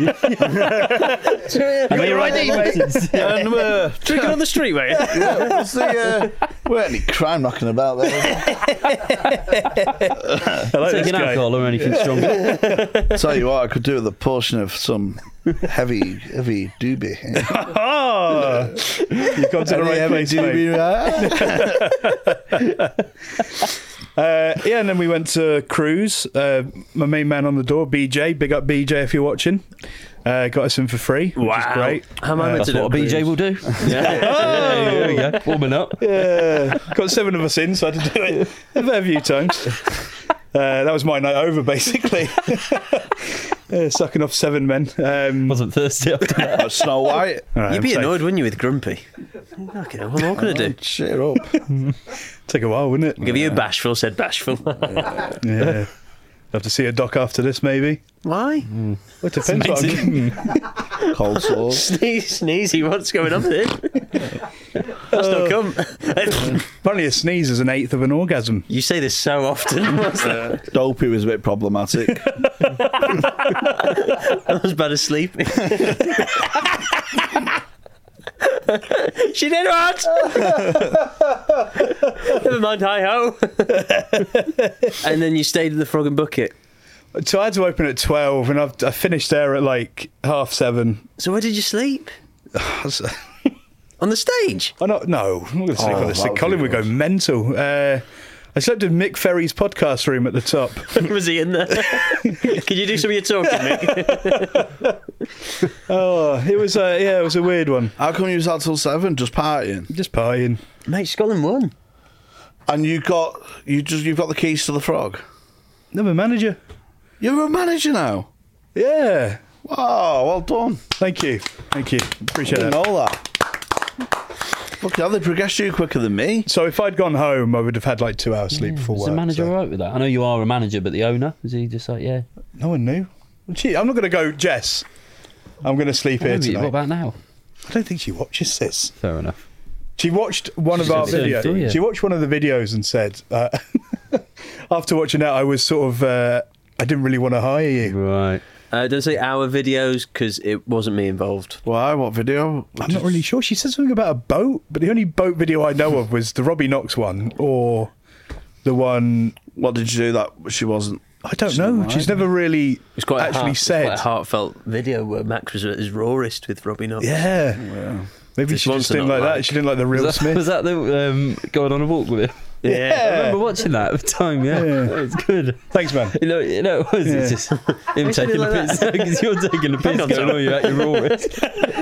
they were ID, mate. And Drinking on the street, mate. what's the weren't any crime knocking about there? I like this taking guy. alcohol or anything stronger? Tell you what, I could do with a portion of some heavy doobie. Oh, you've gone to the right place, mate. Yeah, and then we went to cruise. My main man on the door, BJ. Big up BJ if you're watching. Got us in for free, which is great. How am I meant That's to do what a BJ will do. There we go. Warming up. Yeah, got 7 of us in, so I had to do it a fair few times. That was my night over, basically. Sucking off 7 men. Wasn't thirsty after that. Snow White. All right, You'd be I'm safe. annoyed, wouldn't you, with Grumpy? Okay, what more can I do? Cheer up. Take a while, wouldn't it? Give you a bashful, said bashful. Yeah. Have to see a doc after this, maybe. Why? Well, it depends what I'm Cold sores. Sneezy, what's going on with it? That's not come. Apparently a sneeze is an eighth of an orgasm. You say this so often. What's that? Dopey was a bit problematic. I was bad asleep. She did what? Never mind, hi ho. And then you stayed in the Frog and Bucket. So I had to open at 12 and I finished there at like 7:30. So where did you sleep? On the stage? No, I'm not going to sleep on the that sick. would Colin be would go good. mental. I slept in Mick Ferry's podcast room at the top. Was he in there? Could you do some of your talking, Mick? Oh, it was it was a weird one. How come you was out till 7 just partying? Just partying. Mate, Scotland won. And you've got the keys to the Frog. I'm a manager. You're a manager now. Yeah. Wow, well done. Thank you. Appreciate Didn't that. know that. Look, how they progressed you quicker than me. So if I'd gone home, I would have had like 2 hours sleep before Is work. the manager so. all right with that? I know you are a manager, but the owner, is he just like, yeah? No one knew. Gee, I'm not going to go, Jess. I'm going to sleep here What tonight. about now? I don't think she watches this. Fair enough. She watched one of our She's a bit videos. do you? She watched one of the videos and said, after watching that, I was sort of, I didn't really want to hire you. Right. Don't say our videos because it wasn't me involved. Why? What video? I'm not really sure. She said something about a boat, but the only boat video I know of was the Robbie Knox one or the one. What did you do that she wasn't? I don't know. She's never really It's quite actually Quite said. a heartfelt video where Max was at his rawest with Robbie Knox. Yeah. Maybe This she one's just didn't not like that. like- She didn't like the real Was Smith. that the going on a walk with him? I remember watching that at the time, yeah. It's good. Thanks, man. You know, it was. Yeah. It's just him taking like a piss. that? Because you're taking a piss on, going Tom. on, you're at your rawest.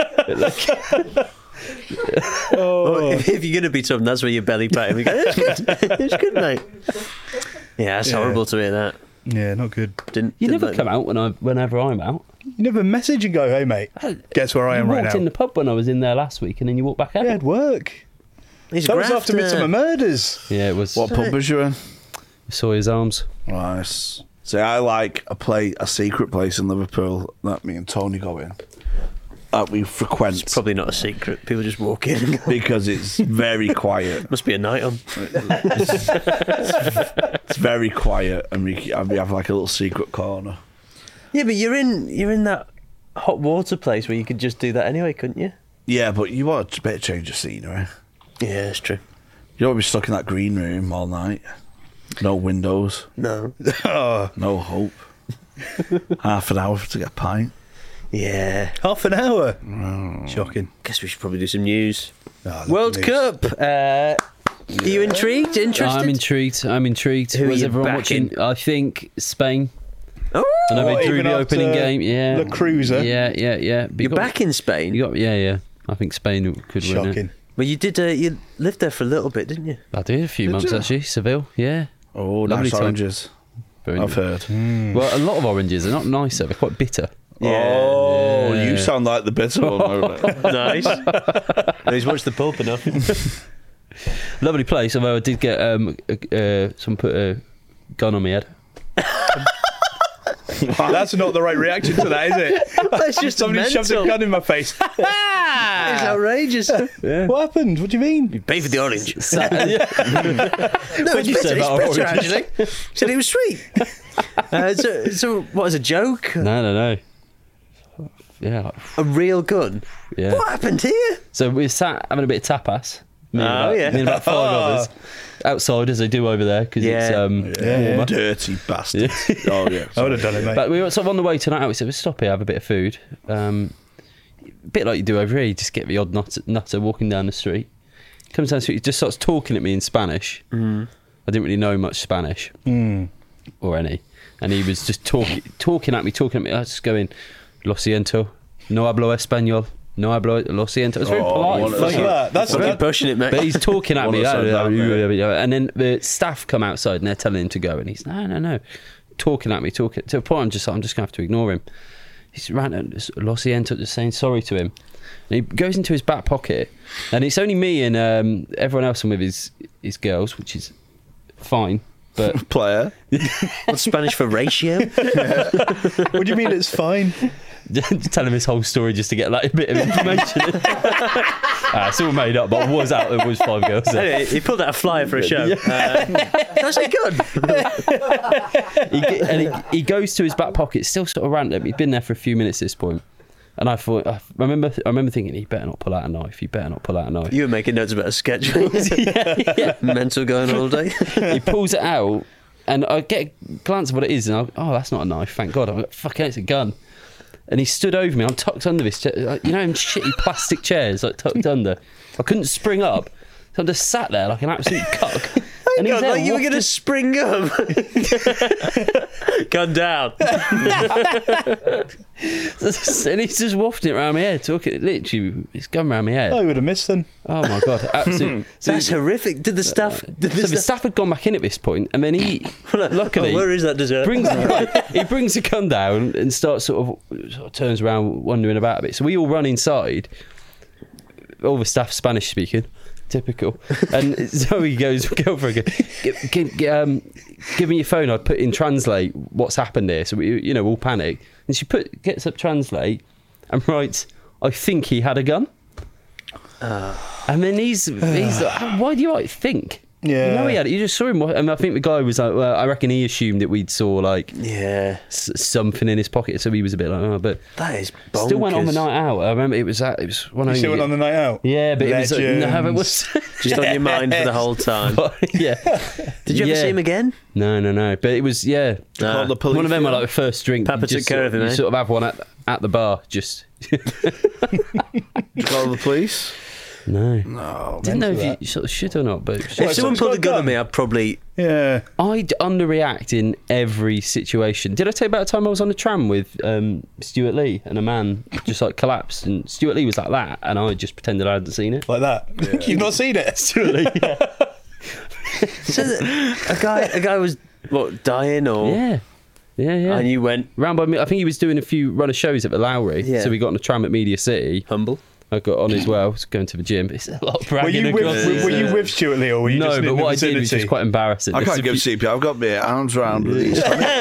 Oh. If you're going to be Tom, that's where you belly pat him. You go, it's good, mate. Yeah, it's horrible to hear that. Yeah, not good. You Didn't never like- come out whenever I'm out. You never message and go, hey, mate, guess where I am You right walked now? in the pub when I was in there last week, and then you walked back out. Yeah, I had work. He's a That was after grafter. Midsummer Murders. Yeah, it was. What pub was you in? Sawyer's Arms. Nice. See, I like a secret place in Liverpool that me and Tony go in. That we frequent It's probably not a secret. People just walk in and go, because it's very quiet. must be a night on. It's very quiet, and we have like a little secret corner. Yeah, but you're in that hot water place where you could just do that anyway, couldn't you? Yeah, but you want a bit of change of scenery. Yeah, it's true. You don't want to be stuck in that green room all night. No windows, No. Oh, no hope. Half an hour to get a pint. Yeah. half an hour. Shocking. Guess we should probably do some news. Oh, World news. Cup. Are you intrigued? Interested? I'm intrigued. Who are Was you everyone backing? watching? I think Spain. Oh, I know What, they drew even the opening after game. Yeah. La Cruza? Yeah. But you're back in Spain. Yeah. I think Spain could win Shocking. it. Well, you did. You lived there for a little bit, didn't you? I did a few months you? actually. Seville. Yeah. Oh, Lovely nice time. oranges. Very I've heard. Well, a lot of oranges are not nice. They're quite bitter. Oh, Yeah. you sound like the bitter one. Over there. Nice. No, he's watched the pulp enough. Lovely place. Although I did get someone put a gun on my head. That's not the right reaction to that, is it? That's just Somebody shoved a gun in my face. It's outrageous. What happened? What do you mean? Pay for the orange. No, What'd you say about it's bitter, oranges? actually. Said it was sweet. So what was a joke? No. Yeah, A real gun? yeah. What happened here? So we sat having a bit of tapas. Me and Oh, about, yeah. Me and about 5 others outside, as they do over there, because it's warmer. Dirty bastard. Oh, yeah. I would have done it, mate. But we were sort of on the way tonight. We said, "We'll stop here, have a bit of food." A bit like you do over here. You just get the odd nutter walking down the street. Comes down the street, he just starts talking at me in Spanish. I didn't really know much Spanish or any, and he was just talking at me. I was just going, "Lo siento, no hablo español, no hablo lo siento." It's very polite. one- Like that. That's Keep pushing it, mate. But he's talking at me, One of us and then the staff come outside and they're telling him to go, and he's no, talking at me, to a point I'm just gonna have to ignore him. He's ranting, lo siento, just saying sorry to him, and he goes into his back pocket, and it's only me and everyone else I'm with his girls, which is fine, but Player. What's Spanish for ratio? What do you mean it's fine? tell him his whole story just to get like a bit of information. It's all made up, but it was 5 girls there. Anyway, he pulled out a flyer for a show. That's a gun. He goes to his back pocket, still sort of random. He'd been there for a few minutes at this point, and I remember thinking, he better not pull out a knife. You were making notes about a sketch. Mental going all day. He pulls it out, and I get a glance of what it is, and that's not a knife, thank God. I'm like, fuck it, it's a gun. And he stood over me. I'm tucked under this chair, you know, in shitty plastic chairs, like tucked under. I couldn't spring up, so I just sat there like an absolute cuck. And God, there like you were wafted- going to spring up. Gun down. and he's just wafting it around my head, talking. Literally, it's gone around my head. I would have missed then. Oh my God, absolutely. That's horrific. Did the staff... So the staff had gone back in at this point, and then he, luckily, where is that dessert? he brings the gun down and starts sort of turns around, wandering about a bit. So we all run inside. All the staff Spanish speaking, typical. And so he goes, girlfriend, give me your phone. I'd put in translate what's happened here. So we, all panic. And she gets up translate and writes, "I think he had a gun." And then he's like, "Why do you think?" Yeah. You know he had it. You just saw him. And I think the guy was like, well, I reckon he assumed that we'd saw like something in his pocket, so he was a bit like, oh, but That is bonkers. still went on the night out. I remember it was one. You still went on the night out? Yeah, but it was no, it was Just on your mind for the whole time. yeah. Did you ever see him again? No. But it was Call the police. one of them were like the first drink. Papa you took just care of him, You eh? sort of have one at the bar, just. Call the police. No, didn't know if you sort of should or not, but If someone someone's pulled got a gun a on me, gun. I'd probably... Yeah. I'd underreact in every situation. Did I tell you about the time I was on a tram with Stuart Lee and a man just like collapsed, and Stuart Lee was like that, and I just pretended I hadn't seen it. Like that. You've not seen it? Stuart Lee, So a guy was, what, dying or... yeah. And you went Round by me, I think he was doing a few run of shows at the Lowry, Yeah. so we got on a tram at Media City. humble. I got on as well, was going to the gym. It's a lot of bragging. Were you with Stuart Lee or were you No, just in but the what I did was vicinity? just quite embarrassing. I There's can't a give few- CPR. I've got my arms around these.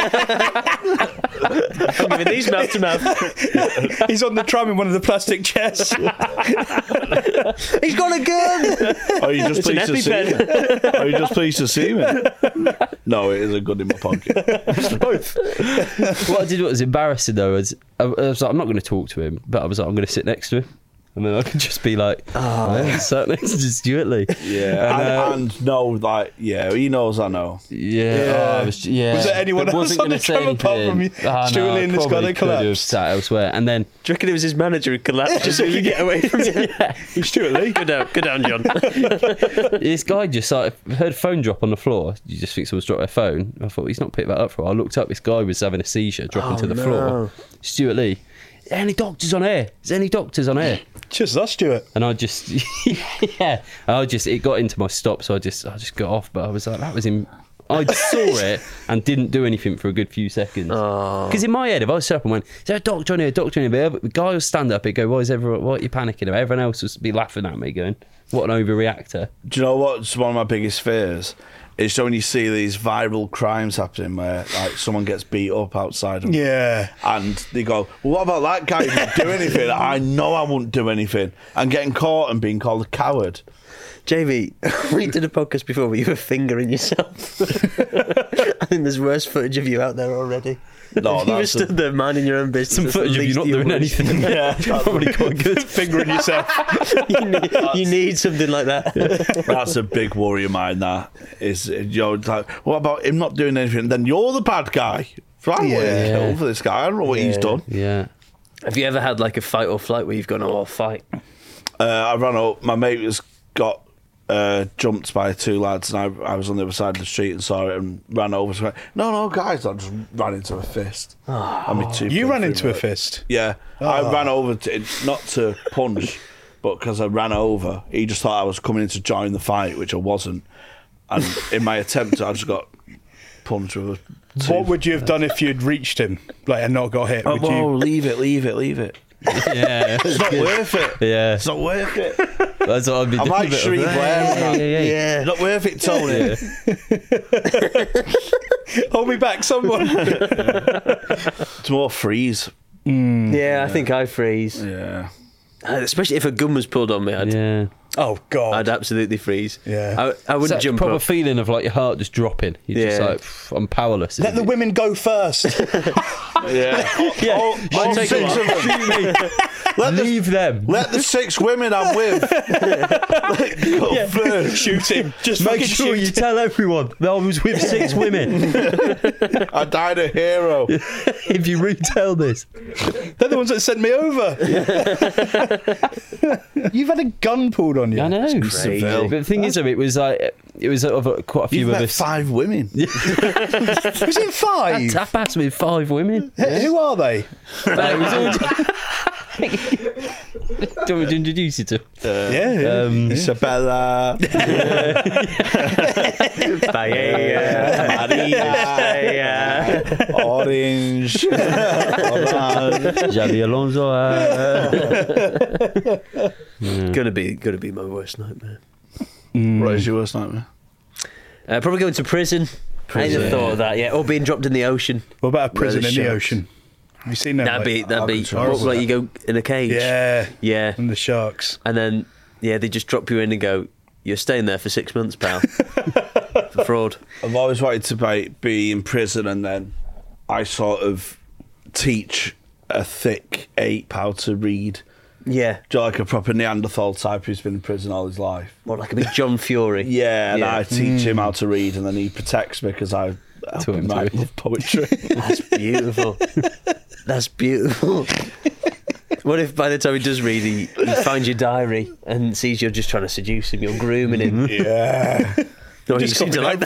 I'm giving these mouth to mouth. He's on the tram in one of the plastic chairs. He's got a gun! Are you just It's an pleased to see EpiPen. me? Are you just pleased to see me? No, it is a gun in my pocket. Both. What I did, what was embarrassing though, was I was like, I'm not going to talk to him, but I was like, I'm going to sit next to him. And then I could just be like, sat next to Stuart Lee. Yeah, and no, like, he knows I know. Yeah. Was there anyone else on the tram apart from you? Stuart Lee and this guy that collapsed? Sat elsewhere. And then... Do you reckon it was his manager who collapsed just so he could get away from you? Stuart Lee? Go down, John. This guy just heard a phone drop on the floor. You just think someone's dropped their phone. I thought, he's not picked that up for a while. I looked up, this guy was having a seizure, dropping to the floor. Stuart Lee, any doctors on air? Is there any doctors on air? Just us, Stuart. And I just, it got into my stop, so I just got off. But I was like, that was him. I saw it and didn't do anything for a good few seconds. Because in my head, if I was up and went, is there a doctor on here, But the guy will stand up and go, what are you panicking about? Everyone else will be laughing at me, going, what an overreactor. Do you know what's one of my biggest fears? It's so when you see these viral crimes happening where like someone gets beat up outside them. Yeah. And they go, well, what about that guy who didn't do anything? I know I wouldn't do anything. And getting caught and being called a coward. Jamie, we did a podcast before where you were fingering yourself. I think there's worse footage of you out there already. No, you were stood there minding your own business. Some footage of you not doing anything. Yeah, probably quite good. Fingering yourself. you need something like that. That's a big worry of mine, that is, like, what about him not doing anything? Then you're the bad guy. So I wouldn't kill for this guy. I don't know what he's done. Yeah. Have you ever had like a fight or flight where you've gone, I'll fight? I ran up, my mate got jumped by two lads, and I was on the other side of the street and saw it and ran over to it. No, guys, I just ran into a fist. You ran into a fist? Yeah. I ran over, not to punch, but because I ran over, he just thought I was coming in to join the fight, which I wasn't. And in my attempt, I just got punched with a... What would you have done if you'd reached him and not got hit? Would you... leave it. Yeah, it's not worth it. Yeah, it's not worth it. That's what I'd be doing. I might Shreve Blair. Yeah. Not worth it, Tony. Hold me back, someone. It's more freeze. I think I freeze. Yeah. Especially if a gun was pulled on me. Oh God! I'd absolutely freeze. Yeah, I wouldn't jump proper up. feeling of like your heart just dropping. You're just like, I'm powerless. Let the women go first. Take six of them. Leave them. Let the 6 women I'm with go first. Shoot him. Just make sure you tell everyone that I was with 6 women. I died a hero. If you retell this, they're the ones that sent me over. You've had a gun pulled on you. I know. But the thing is, it was quite a few You've of met us. 5 women. Was it 5? Tapas with 5 women. Who are they? It was all... Do you want me to introduce you to? Isabella. Maria. Orange. Xabi Alonso. Gonna be my worst nightmare. What is your worst nightmare? Probably going to prison. I ain't even thought of that yet. Or being dropped in the ocean. What about a prison Where in the the sharks- ocean? Have you seen that? That'd be horrible. Like you go in a cage. Yeah. And the sharks. And then they just drop you in and go, you're staying there for 6 months, pal. For fraud. I've always wanted to be in prison, and then I sort of teach a thick ape how to read. Yeah. Do you like a proper Neanderthal type who's been in prison all his life? What, like a big John Fury? Yeah, and I teach him how to read, and then he protects me because I help him write love poetry. That's beautiful. That's beautiful. What if by the time he does read, he finds your diary and sees you're just trying to seduce him, you're grooming him? Yeah. No, you seem to like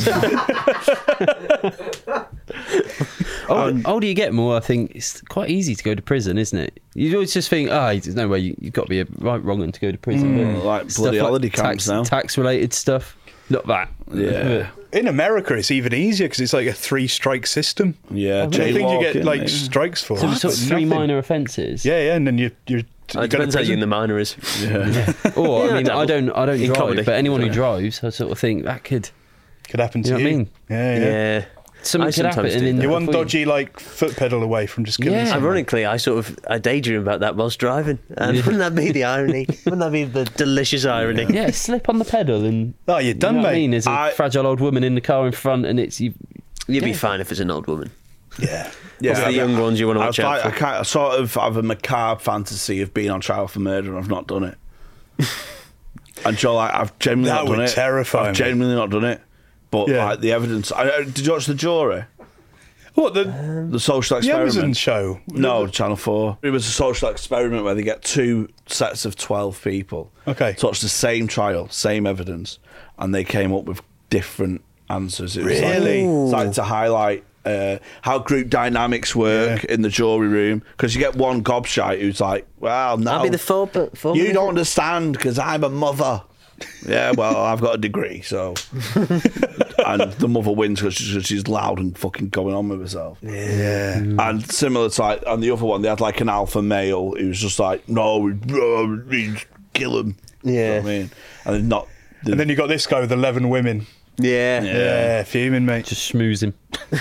that. Older you get, more I think it's quite easy to go to prison, isn't it? You always just think, there's no way you've got to be a wrong one to go to prison. But like bloody holiday camps now. Tax-related stuff. Not that. Yeah. In America, it's even easier because it's like a 3-strike system. Yeah. I think you get strikes for. So sort of 3 minor offences. Yeah, and then you're it depends how young the minor is. Yeah. Or I dabble. don't In drive, comedy. but anyone who drives, I sort of think that could happen to you. Know you. What I mean? Yeah. Something could happen. sometimes do And that. You're one dodgy foot pedal away from just killing someone. Ironically, I daydream about that whilst driving. And wouldn't that be the irony? Wouldn't that be the delicious irony? Yeah, slip on the pedal and... Oh, you're done, you know what I mate. mean? There's a fragile old woman in the car in front and it's... You'd be fine if it's an old woman. Yeah. For the young ones you want to watch out for. I sort of have a macabre fantasy of being on trial for murder, and I've not done it. And Joe, I've genuinely That not done would it. terrify I've me. genuinely not done it. But Yeah. like the evidence, did you watch The Jury? What, the social experiment? Amazon show? No, Channel 4. It was a social experiment where they get 2 sets of 12 people. Okay. So it's the same trial, same evidence, and they came up with different answers. It was Really? like to highlight how group dynamics work in the jury room, because you get one gobshite who's like, well, no, I'll be the four. you don't understand because I'm a mother. Yeah, well, I've got a degree, so. And the mother wins because she's loud and fucking going on with herself. Yeah. And similar to like, on the other one, they had like an alpha male who was just like, no, we kill him. Yeah. You know what I mean? And then not. And then you got this guy with 11 women. Yeah. Yeah, fuming, mate. Just schmooze him.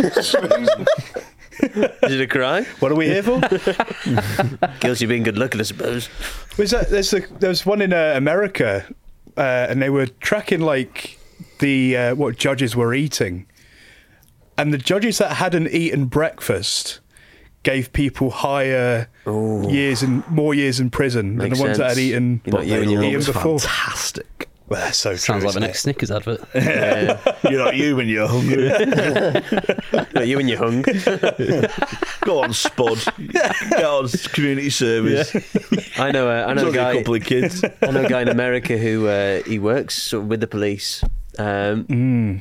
Is it a crime? What are we here for? Guilty of being good looking, I suppose. There's one in America, and they were tracking like the what judges were eating, and the judges that hadn't eaten breakfast gave people higher more years in prison than Makes the ones that had sense. eaten You're not you and your eaten lungs. before. Fantastic. Well, that's so Sounds true, like the next Snickers advert. You're not you when you're hungry. Not you and your hung. Go on, Spud. Get on community service. I know a There's only guy. a couple of kids. I know a guy in America who he works sort of with the police. Actually,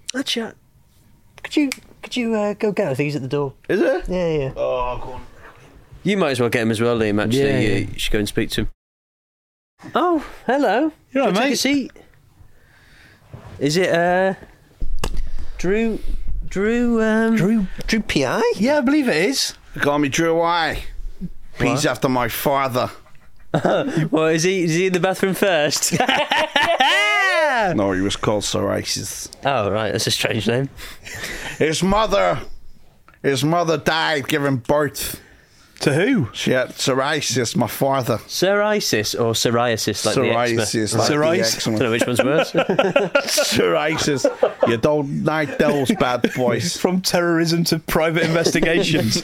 could you go get? I think he's at the door. Is it? Yeah. Oh, go on. You might as well get him as well, Liam. Actually, Yeah. you should go and speak to him. Oh, hello. You all right, Take a mate? seat. Is it Drew? Drew P.I.? Yeah, I believe it is. They call me Drew Y. He's after my father. Well, is he in the bathroom first? No, he was called Sir Isis. Oh, right. That's a strange name. His mother died giving birth. To who? She had psoriasis, my father. Psoriasis or psoriasis, like the eczema? Psoriasis, like Psoriasis. the I eczema. don't know which one's worse. Psoriasis. You don't like those bad boys. From terrorism to private investigations.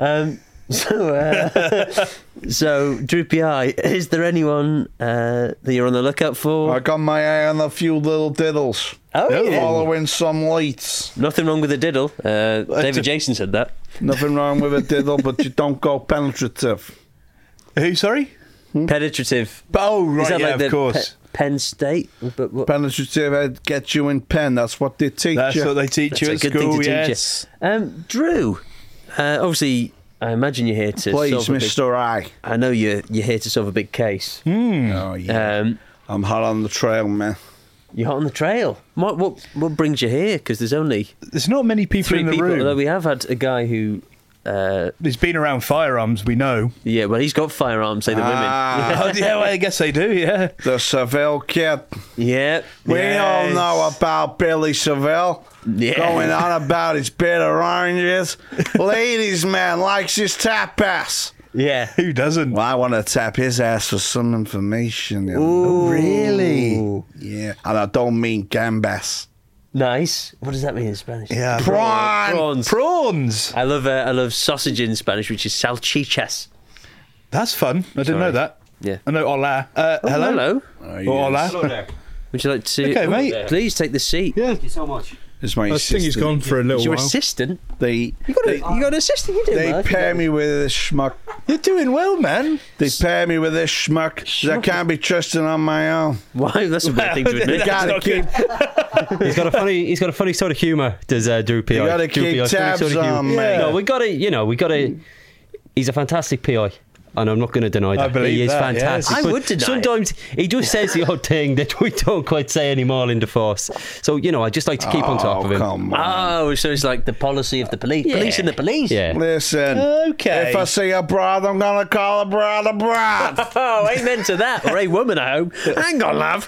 So, Drew P.I., is there anyone that you're on the lookout for? I got my eye on a few little diddles. Oh, yeah. Following some lights. Nothing wrong with a diddle. David Jason said that. Nothing wrong with a diddle, but you don't go penetrative. Who, sorry? Penetrative. Oh, right, Is that yeah, like the of course. Penn State? But what? Penetrative get you in pen. That's what they teach That's you. what they teach you at That's a good thing school, to teach yes. you. Drew, obviously, I imagine you're here to Please, solve a big... Mr. I. I know you're here to solve a big case. Oh, yeah. I'm hot on the trail, man. You're hot on the trail. What brings you here? Because there's only There's not many people 3 in the people. room. Although we have had a guy who, He's been around firearms, we know. yeah, well, he's got firearms. Say the Ah, Oh, yeah, well, I guess they do, yeah. the Seville kid. women. Yeah, We all Yes. know about Billy Seville. Yeah. Going on about his bitter oranges. Ladies, man, likes his tap ass. yeah. Who doesn't? Well, I want to tap his ass for some information. You know. Ooh. Really? Yeah. And I don't mean gambas. Nice. What does that mean in Spanish? Yeah. Prawns. Prawns. I love sausage in Spanish, which is salchichas. That's fun. I didn't Sorry. know that. Yeah. I know hola. Oh, Hello? hello. Or hola. Would you like to? Okay, mate. Please take the seat. Yeah. It's my I think he's gone for a little Your while. assistant. They You got an assistant. You do. they man. pair me with this schmuck. You're doing well, man. They pair me with this schmuck that can't be trusted on my own. Why? That's a weird thing to admit. You gotta keep, He's got a funny sort of humour. Does Drew P.I. you gotta Drew keep P.I. 's funny tabs sort of humour. on me. No, we got to. He's a fantastic PI. And I'm not going to deny that. believe he is that, yes. fantastic. I But would deny it. sometimes he just says the odd thing that we don't quite say anymore in the force. So, I just like to keep on top of him. Come on. Oh, so it's like the policy of the police. Yeah. Police and the police. Yeah. Listen. Okay. If I see a broad, I'm gonna call a broad a broad. Oh, amen to that. Or a woman, I hope. Hang on, love.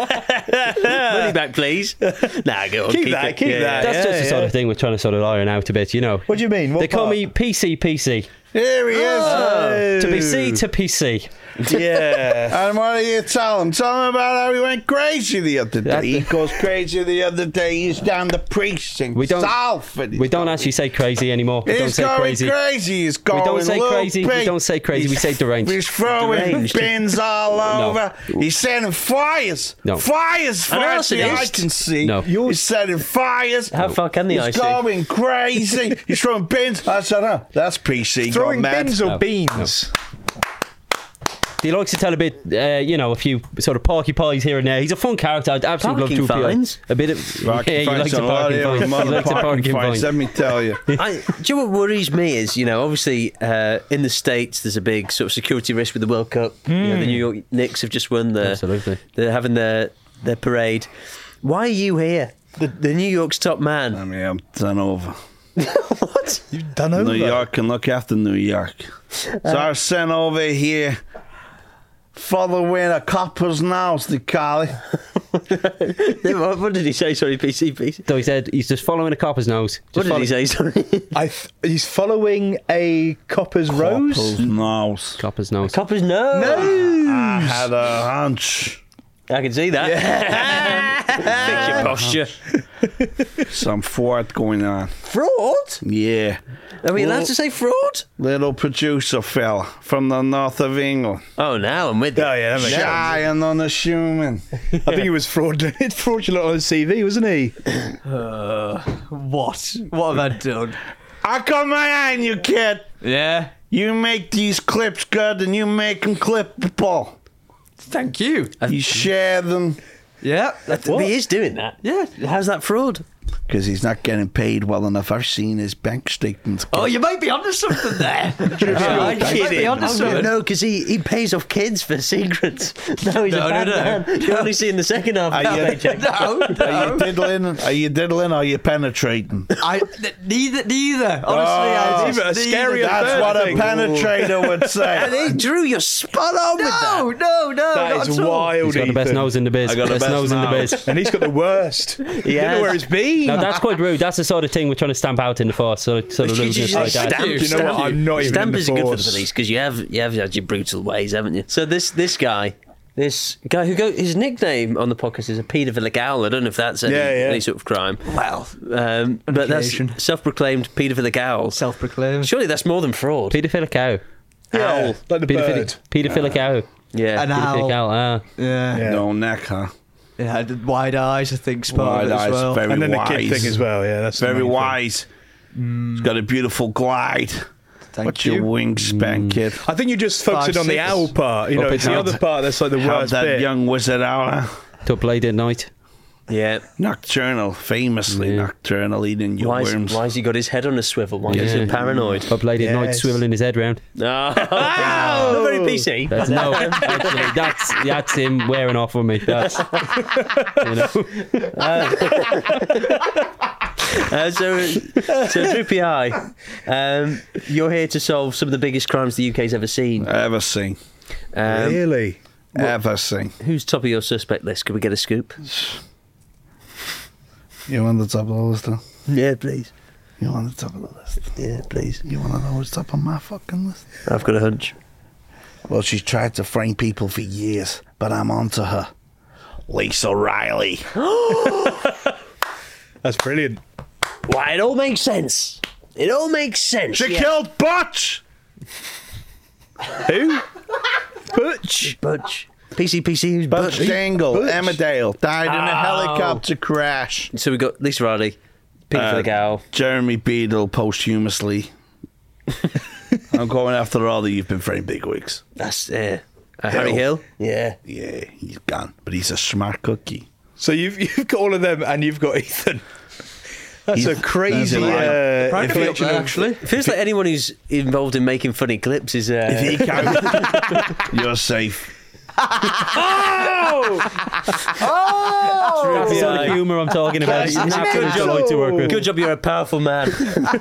Money back, please. Nah, go on. Keep that, it. keep that. That's just the Yeah, sort yeah. of thing we're trying to sort of iron out a bit, What do you mean? What They call part? me PC. Here he is. Oh. To PC to PC. Yeah. And what do you tell him? Tell him about how he went crazy the other day. He goes crazy the other day. He's down the precinct. We don't actually say crazy anymore. We don't He's say going crazy. crazy. He's going We don't say loopy. crazy. We don't say crazy. We say deranged. He's throwing Deranged. bins all over. He's setting fires. No. Fires, An far as the eye arsonist? can see. No. He's setting fires. How far can the eye He's see? going crazy. He's throwing bins. I said, that's PC. Throwing got mad. bins or No. beans? He likes to tell a bit, a few sort of porcupines here and there. He's a fun character. I'd absolutely Parking love to fines? A bit of... Parking yeah, he fines likes a on a lot parking of fine. He them, likes a parking fine. Let me tell you. Do you know what worries me is, obviously in the States there's a big sort of security risk with the World Cup. The New York Knicks have just won Absolutely. They're having their parade. Why are you here? The New York's top man. I mean, I'm done over. What? You've done over. New York can look after New York. So I sent over here following a copper's nose, they call it. What did he say? Sorry, PC. So he said he's just following a copper's nose. What did he say? Sorry. He's following a copper's rose. Copper's nose. Copper's nose. Copper's nose. I had a hunch. I can see that. Fix your posture. Some fraud going on. Fraud? Yeah. Are we allowed to say fraud? Little producer fella from the north of England. Oh, now I'm with you. Oh, yeah, that makes sense. Shy and unassuming. I think he was fraudulent on his CV, wasn't he? What? What have I done? I got my eye on you, kid. Yeah. You make these clips good and you make them clippable. Thank you. You share them Yeah. He is doing that. Yeah. How's that fraud? because he's not getting paid well enough. I've seen his bank statements. Oh, you might be onto something there. You might be onto something. No, because he pays off kids for secrets. No, he's a bad man. You're only seeing the second half of that paycheck. Are you diddling? Are you diddling? Or are you penetrating? Neither. Honestly, a scary That's what a penetrator would say. Hey, Drew, you're spot on with that. No, That not is at all. wild. He's got the best Ethan. nose in the biz. I got the best nose in the nose. biz. And he's got the worst. You don't know has. where it's been. Now that's quite rude. That's the sort of thing we're trying to stamp out in the force. Sort of rudeness like that. Stamp, you know what? I'm not even Stamp in the is good for the force. police because you have had your brutal ways, haven't you? So this guy who his nickname on the podcast is a paedophilic owl. I don't know if that's any sort of crime. Well, but that's occasion. self-proclaimed paedophilic owl. self-proclaimed. Surely that's more than fraud. Paedophilic cow. Yeah, like the bird. Paedophilic cow. Yeah. An Paedophilic owl. owl. Yeah. No neck, huh? Yeah, the wide eyes, I think, spotted Wide as eyes, well. very And then the wise. kid thing as well. Yeah, that's the Very main thing. wise. He's got a beautiful glide. Thank What's you. your wingspan, kid? I think you just focused on the 5'6". owl part. You know, Up it's the his other hand. part that's like the How worst that bit. young wizard owl. Top late at night. Yeah. Nocturnal, famously nocturnal, eating your worms. Why's he got his head on a swivel? Why is he paranoid? Up late at night, Yes. swiveling his head round. No. Not very PC. That's no, actually, that's him wearing off on me. That's So Droopy Eye, you're here to solve some of the biggest crimes the UK's ever seen. Ever seen. Really? Ever seen. Who's top of your suspect list? Could we get a scoop? You on the top of the list, though? Yeah, please. You on the top of the list? Yeah, please. You want to know what's top on my fucking list? I've got a hunch. Well, she's tried to frame people for years, but I'm onto her. Lisa Riley. That's brilliant. Why, it all makes sense. It all makes sense. She killed Butch! Who? Butch. Butch. PC, who's Butch Butch? Dangle, Butch. Emmerdale, died in a helicopter crash. So we got Lisa Riley, paedophilic owl. Jeremy Beadle posthumously. I'm going after all the You've Been Framed bigwigs. That's Harry Hill. Yeah. Yeah, he's gone, but he's a smart cookie. So you've got all of them, and you've got Ethan. That's He's- a crazy he's alive. Proud of you up inflection there, of- actually. It feels like anyone who's involved in making funny clips is. If he counts, you're safe. the sort of humour I'm talking about. He's an absolute delight to work with. Good job, you're a powerful man.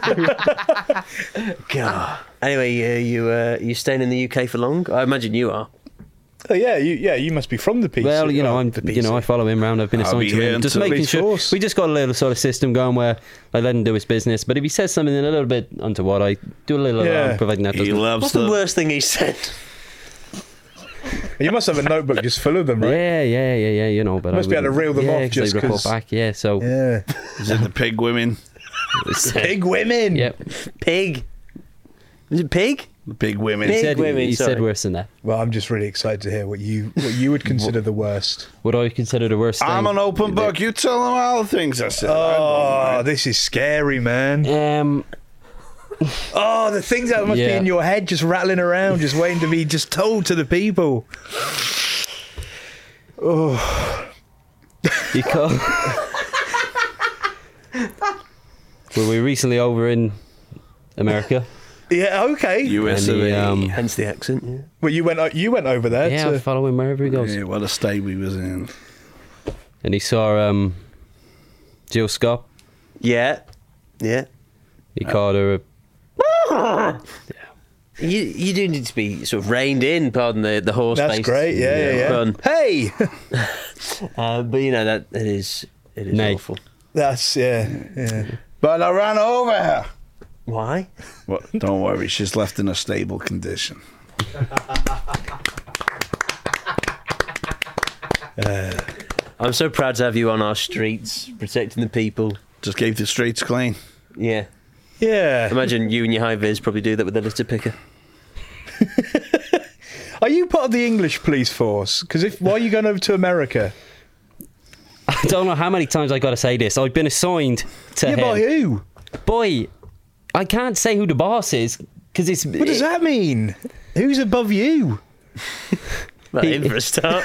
God. Anyway, you staying in the UK for long? I imagine you are. Oh, you must be from the PC. Well, Oh, I follow him around. I've been I'll assigned be to here him, just until making he's sure. forced. We just got a little sort of system going where I let him do his business, but if he says something a little bit untoward, I do a little Yeah. alarm, providing that He doesn't. loves What's the worst thing he said? You must have a notebook just full of them, right? Yeah. You know, but Must be able to reel them off just 'cause they report 'cause- back. Yeah, so Yeah. Is it the pig women? Big women. Yep. Pig. Is it pig? The pig women. Pig. Said, women, he sorry. said worse than that. Well, I'm just really excited to hear what you would consider the worst. What I consider the worst thing. I'm an open book. You tell them all the things I said. Oh, this is scary, man. Oh, the things that must be Yeah. in your head just rattling around, just waiting to be just told to the people. You can't. Were we recently over in America? Yeah, okay. US And he, Hence the accent. Yeah. Well, you went over there. Yeah, I'll to, follow him wherever he goes. Yeah, what a state we was in. And he saw Jill Scott. Yeah. He called her You do need to be sort of reined in, pardon the horse. That's great. Yeah. Fun. Hey, But you know that it is Nay. awful. that's yeah. But I ran over her. Why? Well, don't worry, she's left in a stable condition. I'm so proud to have you on our streets, protecting the people. Just keep the streets clean. Yeah. Yeah. Imagine you and your high vis probably do that with a litter picker. Are you part of the English police force? Because why are you going over to America? I don't know how many times I got to say this. I've been assigned to Yeah, him. by who? Boy, I can't say who the boss is because it's. What does that mean? Who's above you? Well, in for a start.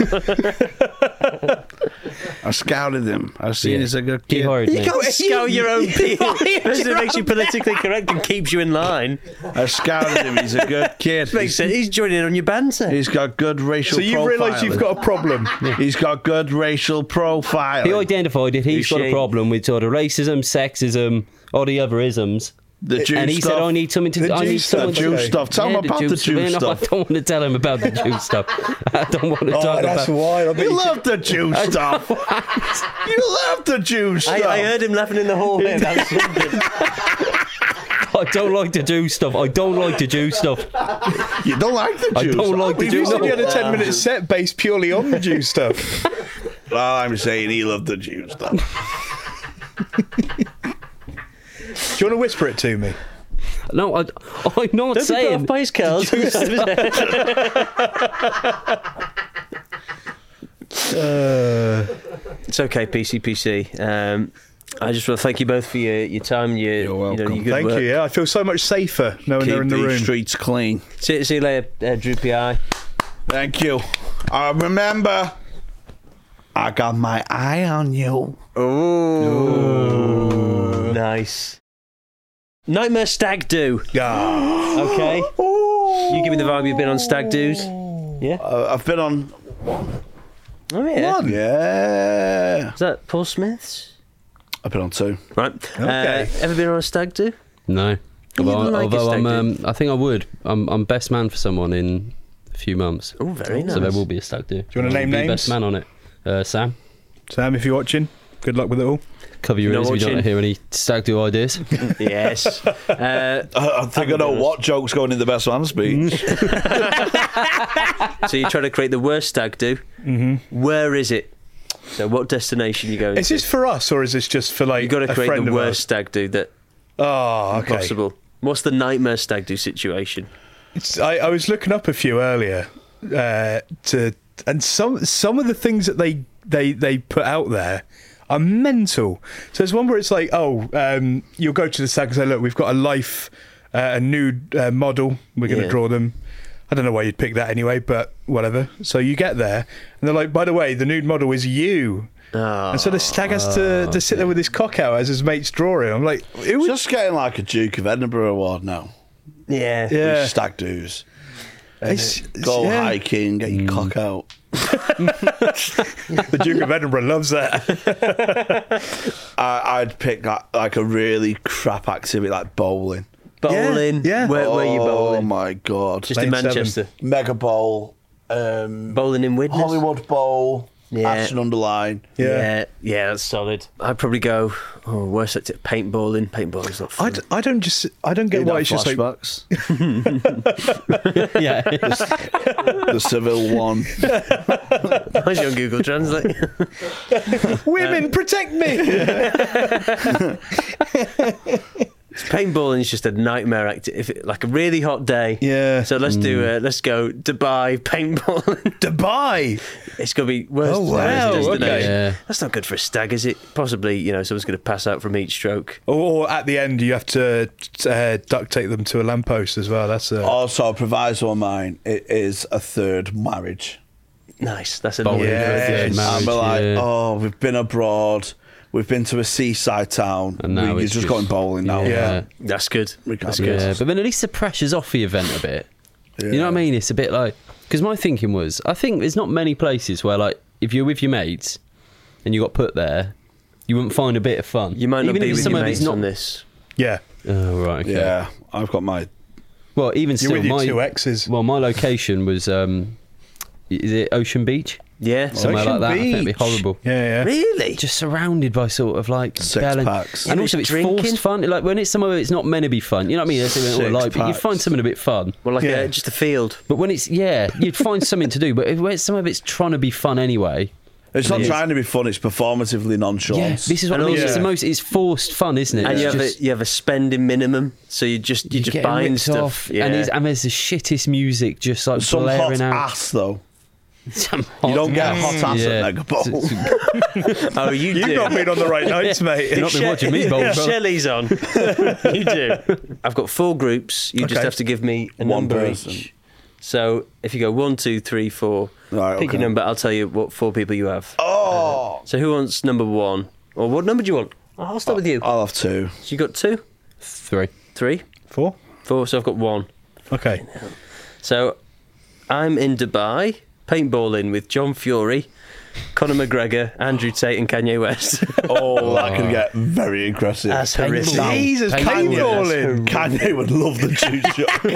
I scouted him. I seen he's a good He kid. hired me. You can't scout your own people. That makes you politically correct and keeps you in line. I scouted him. He's a good kid. Makes sense. He's joining in on your banter. He's got good racial So you've realised you've got a problem. He's got good racial profile. He identified that he's Who's got a she? problem with sort of racism, sexism, all the other isms. The Jew And he stuff. said, "I need something to. The I Jew need stuff, someone Jew to, stuff. Tell him about the Jew No, stuff. I don't want to tell him about the Jew stuff. I don't want to Oh, talk that's about. why. I bet You you love the Jew stuff. You love the Jew stuff. I heard him laughing in the hall here. That's something. I don't like the Jew stuff. I don't like the Jew stuff. You don't like the I Jew don't stuff. like the We Jew recently had a stuff. 10-minute set based purely on the Jew stuff. Well, I'm saying he loved the Jew stuff. Do you want to whisper it to me? No, I'm not Don't be put saying. off by his curls. It's okay, PCPC. I just want to thank you both for your time, You're welcome. your good Thank work. you. Yeah, I feel so much safer knowing they're Keep in the these room. streets clean. See you later, Droopy Eye. Thank you. Remember, I got my eye on you. Ooh. Nice. Nightmare Stag Do. Ah. Okay. You give me the vibe you've been on stag do's. Yeah. I've been on Oh yeah. One. Yeah. Is that Paul Smith's? I've been on two. Right. Okay. Ever been on a stag do? No. You didn't like a Although stag I'm, do? I think I would. I'm best man for someone in a few months. Oh, very nice. So there will be a stag do. Do you wanna I'll name be names? Best man on it. Sam, Sam, if you're watching, good luck with it all. cover your Not ears if you don't watching. hear any stag do ideas. Yes. I think I know what joke's going in the best man speech. So you try to create the worst stag do. Mm-hmm. Where is it? So what destination you going Is to? this for us or is this just for like You got to a create friend the of worst ours? stag do that Oh, okay. possible. What's the nightmare stag do situation? I was looking up a few earlier and some of the things that they put out there are mental. So there's one where it's like, you'll go to the stag and say, look, we've got a nude model. We're going to Yeah. draw them. I don't know why you'd pick that anyway, but whatever. So you get there and they're like, by the way, the nude model is you. And so the stag has to sit there with his cock out as his mate's drawing. I'm like, who would... Just getting like a Duke of Edinburgh award now. Yeah. Yeah. Stag do's. It's- Go yeah. hiking, get your cock out. The Duke of Edinburgh loves that. I'd pick like a really crap activity like bowling. Bowling. Yeah. Where you Oh bowling? my god! Just in Lane 7. Manchester. Mega Bowl, Bowling in Widnes. Hollywood Bowl, Ashton under Lyne. Yeah, that's solid. I'd probably go. Oh, worst at paintballing. Paintballing's not fun. I don't get why it's just like flashbacks. Yeah. The Seville one. Why's you on Google Translate? women protect me. Paintballing is just a nightmare activity. Like a really hot day. Yeah. So let's go Dubai paintballing. Dubai. It's gonna be worse. Oh, wow, okay. Yeah. That's not good for a stag, is it? Possibly, someone's going to pass out from each stroke. Or at the end, you have to duct tape them to a lamppost as well. That's Also, a proviso of mine, it is a third marriage. Nice. That's a Bowling Yes. And we're like, we've been abroad, we've been to a seaside town, And now you're it's just going bowling now. Yeah. That's good. We can't That's do good. Yeah, but then at least the pressure's off the event a bit. Yeah. You know what I mean? It's a bit like, because my thinking was, I think there's not many places where, like, if you're with your mates and you got put there, you wouldn't find a bit of fun. You might not Even be if with some your of it's mates not. on this. Yeah. Oh right, okay. Yeah, I've got my... Well, even You're still, with your my two exes. well, my location was is it Ocean Beach? Yeah. Somewhere Ocean like that. I think it'd be Beach. horrible. Yeah. Really? Just surrounded by sort of like Six belling- packs. and Yeah, also but it's drinking? forced fun. Like when it's somewhere it's not meant to be fun. You know what I mean? That's what I Six like, but you packs. find something a bit fun. Well, like Yeah. just a field. But when it's you'd find something to do. But if when some of it's trying to be fun anyway. It's not Yeah. trying to be fun, it's performatively nonchalant. Yeah, this is what And I mean. also- It's the most. It's forced fun, isn't it? And It's you have just- you have a spending minimum, so you just getting buying ripped stuff. off, Yeah. and there's the shittest music just like Some blaring hot out. ass, though. Some You don't get hot ass Yeah. at Megapole. Oh, you You've do. not been on the right nights, mate. Not been watching Meatballs, brother. Shelley's on. You do. I've got 4 groups. You just Okay. have to give me a One number person. each. So if you go 1, 2, 3, 4, Right, pick okay. your number. I'll tell you what 4 people you have. Oh! So who wants number 1? Or what number do you want? I'll start with you. I'll have 2. So you got 2, 3. 3, 4. 4. So I've got 1. Okay. So I'm in Dubai paintballing with John Fury, Conor McGregor, Andrew Tate, and Kanye West. Oh, that could get very aggressive. That's horrific. Jesus, paintballing. Kanye would love the juice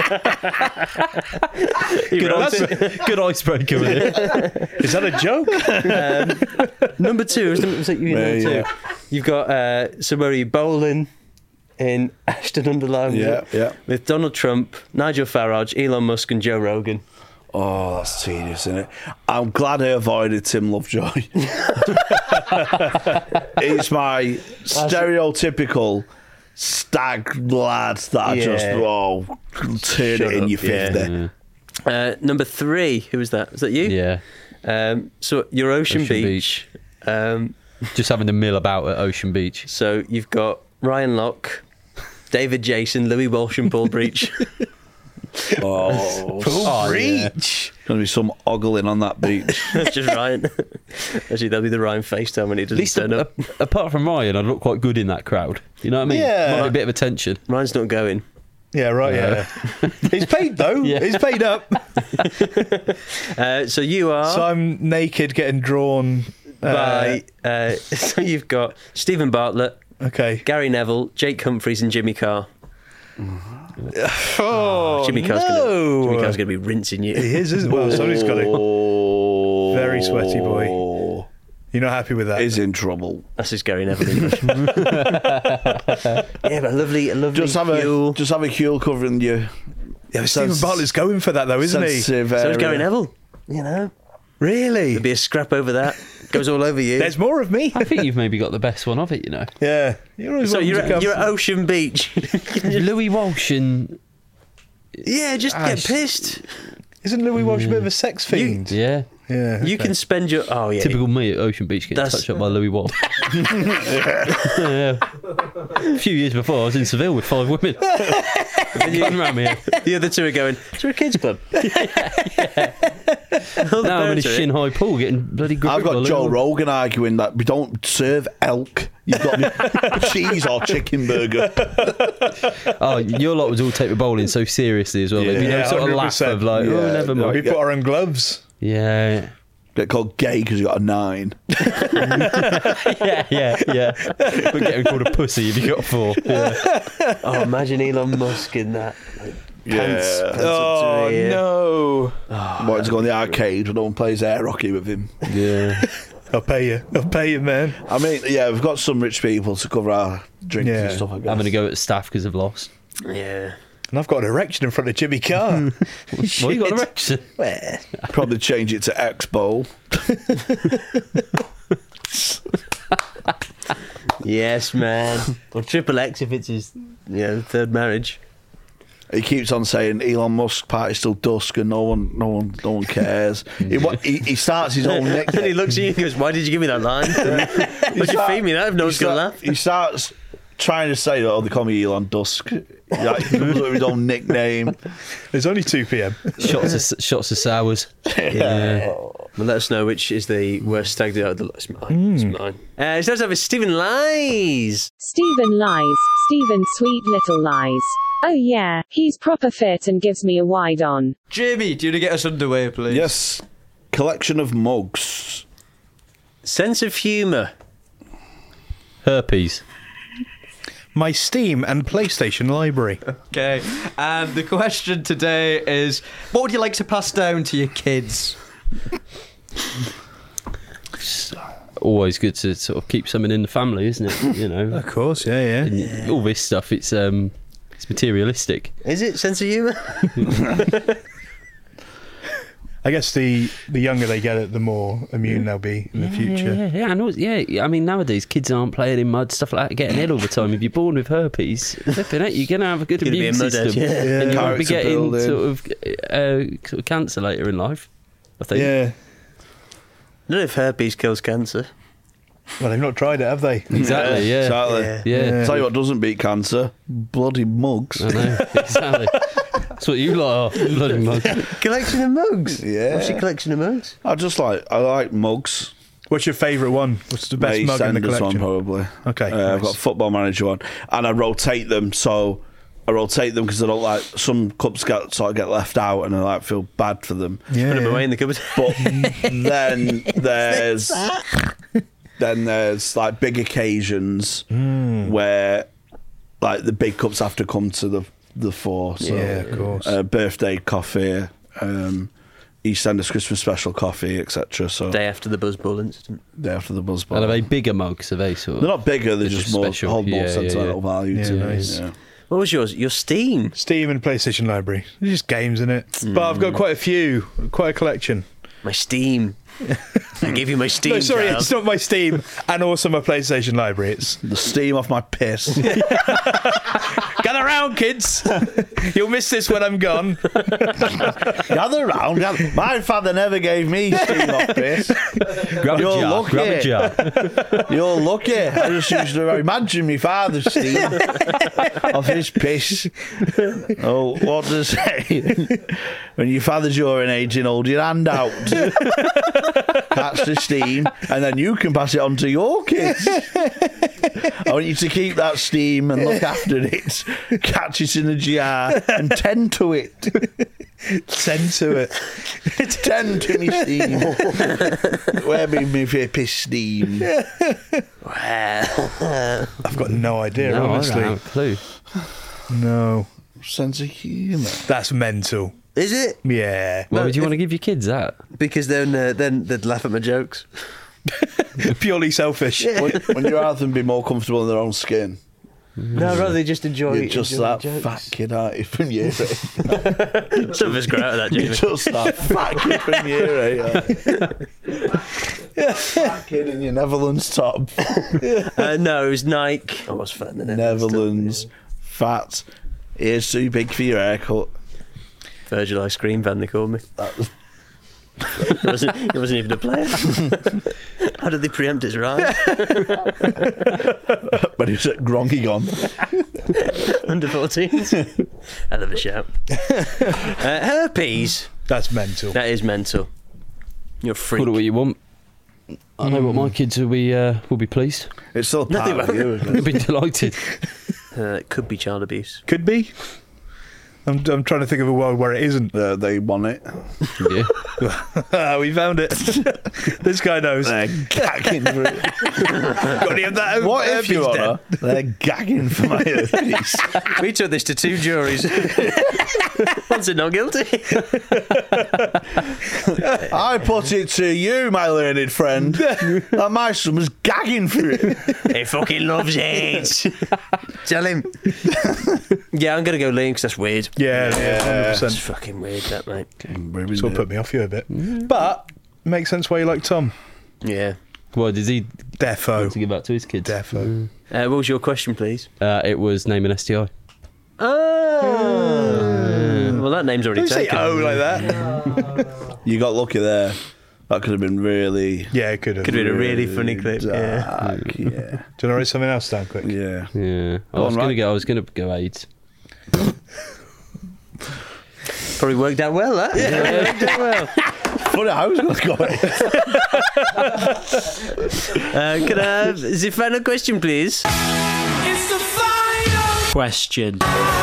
shot. Good icebreaker. Isn't it? Is that a joke? Number 2, was that you? Number 2. Yeah. You've got somewhere you bowling in Ashton-under-Lyne Yeah. with Donald Trump, Nigel Farage, Elon Musk, and Joe Rogan. Oh, that's tedious, isn't it? I'm glad I avoided Tim Lovejoy. He's my stereotypical stag lad that I just, turn Shut it in up, your 50. Yeah. Number 3, who was that? Was that you? Yeah. So you're Ocean Ocean Beach. Just having to mill about at Ocean Beach. So you've got Ryan Locke, David Jason, Louis Walsh, and Paul Breach. Oh, Reach. Gonna be some ogling on that beach. That's just Ryan. Actually, that'll be the Ryan FaceTime when he At doesn't least turn up. apart from Ryan, I'd look quite good in that crowd. You know what I mean? Yeah. Might be a bit of attention. Ryan's not going. Yeah, right, yeah. He's paid, though. Yeah. He's paid up. So you are So I'm naked getting drawn. by. So you've got Stephen Bartlett, Okay. Gary Neville, Jake Humphries, and Jimmy Carr. Oh, Jimmy Carr's going to be rinsing you. He is, isn't well, somebody's got it. Oh, Very sweaty boy. You're not happy with that? He's in trouble. That's his Gary Neville English. Yeah, but a lovely Just have Huel. a Huel covering you. Yeah, Stephen Bartlett's going for that, though, isn't he? Sensitive So is area. Gary Neville. You know, Really? there'll be a scrap over that. Goes all over you. There's more of me. I think you've maybe got the best one of it, you know. Yeah. You're always So welcome you're to come. you're at Ocean Beach. Louis Walsh and Yeah, just get pissed. Isn't Louis Walsh a bit of a sex fiend? yeah, Yeah. You can spend your typical me at Ocean Beach getting That's- touched up by Louis Walsh. Yeah. A few years before, I was in Seville with 5 women. Going around me. The other 2 are going to a kids club. Now I'm in a shin high pool getting bloody gripped I've by got Louis Joe Walsh. Rogan arguing that we don't serve elk. You've got cheese or chicken burger. Oh, your lot was all take the bowling so seriously as well. There'd be no Yeah, sort of laugh 100%. of like, oh, Yeah, never no, We mind. put our own gloves. Yeah. Get called gay because you got a 9. yeah. We're getting called a pussy if you got 4. Yeah. Oh, imagine Elon Musk in that. Like, pants up to Oh, here. no. wanted to go in the arcade, but no one plays air hockey with him. Yeah. I'll pay you, man. I mean, yeah, we've got some rich people to cover our drinks and stuff, I guess. Having to go at staff because of loss. Yeah. And I've got an erection in front of Jimmy Carr. Well, you got an erection. Where? Probably change it to X-Bowl. Yes, man. Or Triple X if it's his third marriage. He keeps on saying Elon Musk party's till dusk and no one cares. He starts his own nickname. And he looks at you and goes, "Why did you give me that line? Why'd you feed me that if no one's going to laugh?" He starts trying to say, "Oh, they call me Elon Dusk." Like, he comes up with his own nickname. It's only 2 p.m. Shots of sours. Yeah. Well, let us know which is the worst stag do out of the lot. It's mine. It's mine. It's nice to have Stephen Lies. Stephen Lies. Stephen Sweet Little Lies. Oh yeah, he's proper fit and gives me a wide on. Jamie, do you want to get us underway, please? Yes. Collection of mugs. Sense of humour. Herpes. My Steam and PlayStation library. Okay. And the question today is, what would you like to pass down to your kids? Always good to sort of keep something in the family, isn't it? You know. Of course, yeah. And all this stuff, it's materialistic. Is it sense of humour? I guess the younger they get it, the more immune they'll be in the future. Yeah. And I mean, nowadays kids aren't playing in mud, stuff like that, getting ill all the time. If you're born with herpes, flipping it, you're going to have a good Gonna be immune a mud system, head, yeah. and you won't be Character getting building. sort of cancer later in life. I think. Yeah. I don't know if herpes kills cancer. Well, they've not tried it, have they? Exactly. Yeah. Exactly. Yeah. Tell you what doesn't beat cancer: bloody mugs. I know. Exactly. That's what you lot are. Bloody mug. Collection of mugs. Yeah. What's your collection of mugs? I like mugs. What's your favourite one? What's the best mug in the Sanders collection? one, probably. Okay, I've nice. got a Football Manager one, and I rotate them. So I rotate them because I don't like some cups get left out, and I feel bad for them. Yeah. Put them away in the cupboard. But then there's like big occasions where like the big cups have to come to the fore. So, Yeah, of course. Birthday coffee, EastEnders Christmas special coffee, etc. So Day after the Buzz Bowl incident. day after the Buzz And are Bowl. they bigger mugs? Are they sort of? They're not bigger. They're just more special. hold more Yeah, sentimental value Yeah, to me. nice. Yeah. What was yours? Your Steam. Steam and PlayStation library. They're just games in it. But I've got quite a collection. My Steam. I gave you my Steam. No, sorry, child. it's not my Steam and also my PlayStation library. It's The steam off my piss. gather round, kids. You'll miss this when I'm gone. Gather round. My father never gave me steam off piss. Grab You're a jar. lucky. Grab a jar. You're lucky. I just used to imagine my father's steam off his piss. Oh, what does it say? When your father's your age, hold your hand out. Catch the steam, and then you can pass it on to your kids. I want you to keep that steam and look after it. Catch it in a jar and tend to it. Send to it. Tend to me steam. Where be me piss steam? I've got no idea, No, I honestly. don't have a clue. No. Sense of humour. That's mental. Is it? Yeah. Why would you want to give your kids that? Because then they'd laugh at my jokes. Purely selfish. When you rather than be more comfortable in their own skin, No, I'd rather they just enjoy you're just enjoy that the jokes. fat kid, aren't you, from year 8? Some of us grow out of that, You're Jamie. just that fat kid from year 8. Fat kid in your Netherlands top. No, it was Nike. I was fat in the Netherlands, fat, ears too big for your haircut. Virgil Ice Cream Van, they called me. That was It wasn't even a player. How did they preempt his ride? when he was at Grongigon. Under 14s. I love a shout. Herpes. That's mental. That is mental. You're a freak. Call it what you want. I know what my kids will be pleased. It's still part Nothing of you, isn't They'll it? be delighted. It could be child abuse. Could be. I'm trying to think of a world where it isn't. They want it. Yeah. We found it. This guy knows. They're gagging for it. Got any of that? What if, Your herpes Honour? They're gagging for my herpes. We took this to 2 juries. One said not guilty. I put it to you, my learned friend, that my son was gagging for it. He fucking loves it. Tell him. Yeah, I'm going to go Liam because that's weird. Yeah, It's 100%. fucking weird, that, mate. It's what put me off you a bit. But makes sense why you like Tom. Yeah. Well, does he Defo. to give back to his kids? Defo. What was your question, please? It was name an STI. Oh. Well, that name's already Don't say taken. oh like that. You got lucky there. That could have been really... Yeah, it could have. Could have been a really funny clip. Yeah. dark, yeah. Do you want to write something else down quick? Yeah. Yeah, I Go was on, gonna right. go. I was gonna go AIDS. Probably worked out well, that. Yeah, worked out well. Funny, I was going to go Can I have the final question, please? It's the final Question.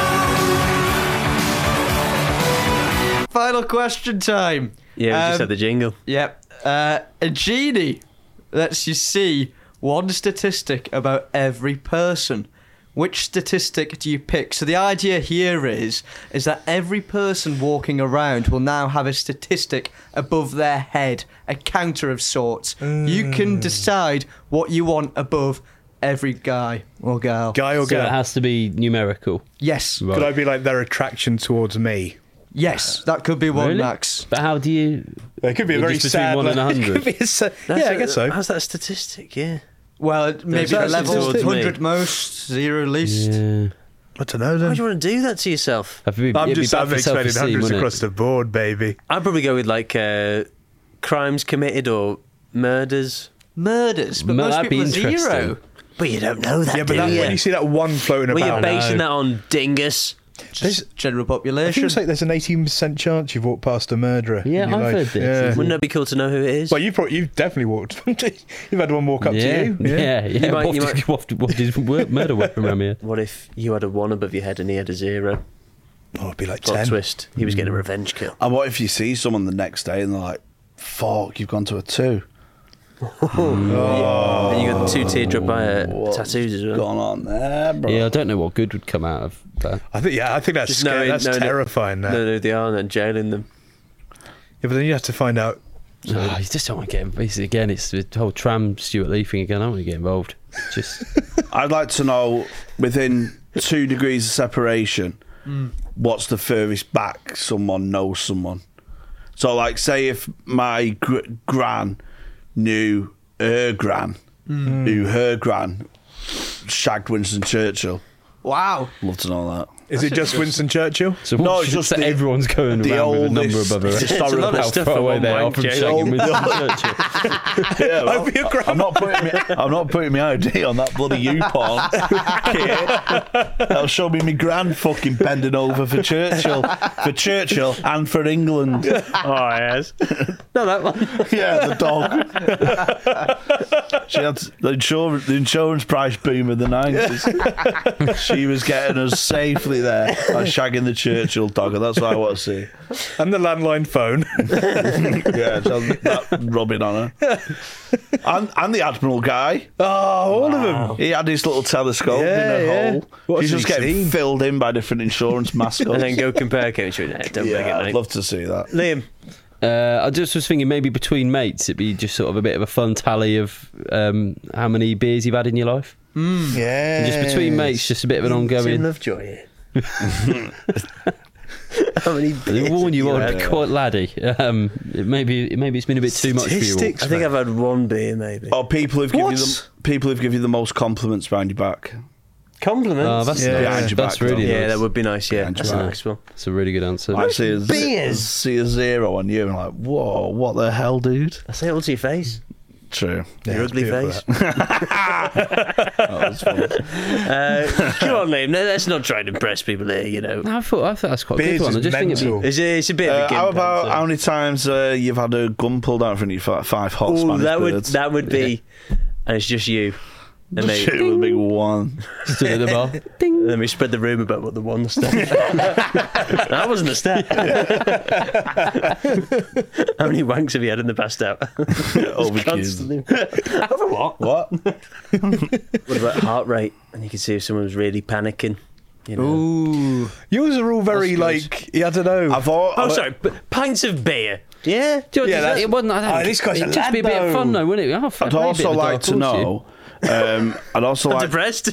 Final question time. Yeah, we just had the jingle. Yep. A genie lets you see one statistic about every person. Which statistic do you pick? So the idea here is that every person walking around will now have a statistic above their head, a counter of sorts. You can decide what you want above every guy or girl. Guy or So it girl? has to be numerical. Yes. Right. Could I be like their attraction towards me? Yes, that could be one, Really? Max. But how do you? It could be a Well, very just between sad. 1 and it 100. could be yeah, I guess so. How's that a statistic? Yeah. Well, maybe the that's level statistic. 100 most, 0 least. Yeah. I don't know Why then. do you want to do that to yourself? It'd be I'm bad expecting for self-esteem, hundreds wouldn't it? across the board, baby. I'd probably go with like crimes committed or murders. Murders, but most That'd be people are interesting. 0. But you don't know that, Yeah, but do that, you? when you see that one floating Well, about, you're basing that on dingus. Just general I think population. it's like there's an 18% chance you've walked past a murderer. Yeah, in your I've life. heard this. Wouldn't that be cool to know who it is? Well, you've definitely walked. You've had one walk up Yeah, to you. yeah. You might- What you if- what if his murder weapon around here? What if you had a 1 above your head and he had a 0? Oh, it'd be like Plot 10. twist. He was getting a revenge kill. And what if you see someone the next day and they're like, fuck, you've gone to a 2? And you got 2 teardrop tattoos as well. Gone on there, bro. Yeah, I don't know what good would come out of that. I think that's Just scary. knowing- That's knowing it- terrifying. That. No, they are, and then jailing them. Yeah, but then you have to find out. Oh, you just don't want to get involved. Again, it's the whole tram Stuart Lee thing again. I don't want to get involved. Just I'd like to know, within 2 degrees of separation, what's the furthest back someone knows someone. So, like, say if my gran knew her gran, who her gran shagged Winston Churchill. Wow. Love to know that. Is it just Winston Churchill? so No, what's it's just so the- everyone's going the around with a number oldest above her head. historical- It's a lot of How stuff far at away one they are point, from Jay. shagging Winston Churchill. Yeah, well, Over your gran. I'm not putting my ID on that bloody YouPorn. Kid. That'll show me my grand fucking bending over for Churchill and for England. Oh, yes. No, that one. Yeah, the dog. She had the insurance price boom of the 90s. She was getting us safely there by shagging the Churchill dog, and that's what I want to see. And the landline phone. Yeah, so that rubbing on her. And the Admiral guy. Oh, all of them. He had his little telescope in Yeah, the yeah. hole. What He's has just he getting seen? filled in by different insurance mascots. And then go compare chemistry. No, don't bring it, Yeah, I'd mate. love to see that. Liam. I just was thinking maybe between mates it'd be just sort of a bit of a fun tally of how many beers you've had in your life. Yeah. And just between mates, just a bit of an Team ongoing. Lovejoy here. How many I warn you, beers old have you had? quite laddie. Maybe it's been a bit too much for you. all. Statistics, I think mate. I've had 1 beer, maybe. Or people who've given you What? people who've given you the most compliments behind your back. Compliments? Oh, that's Yeah. nice. Behind your That's back, really though. yeah, nice. that would be nice, yeah. Behind your That's a back. nice one. That's a really good answer. I see beers? see a 0 on you and like, whoa, what the hell, dude? I say it all to your face. True. Yeah, Your it's ugly beautiful, face. that. That was funny. Come on, Liam. No, let's not try and impress people here, you know. I thought that's quite a Beers good one. I is just think it'd be, mental. It's a bit of a gimp How about answer. how many times you've had a gun pulled out from you? 5 hot Ooh, Spanish that birds. would be, and it's just you and me. Shit with a big one. stood at the bar. And then we spread the rumour about what the one step. That wasn't a step. How many wanks have you had in the past out? Over Constantly. Over what? What? What about heart rate? And you can see if someone's really panicking. You know. Ooh. Yours are all very That's like, I don't know. Sorry, pints of beer. Yeah, Yeah, it wasn't. I don't, this guy's it'd a just lad, be a bit of fun, though, wouldn't it? Oh, I'd also like to know. I'd also I'm like. depressed.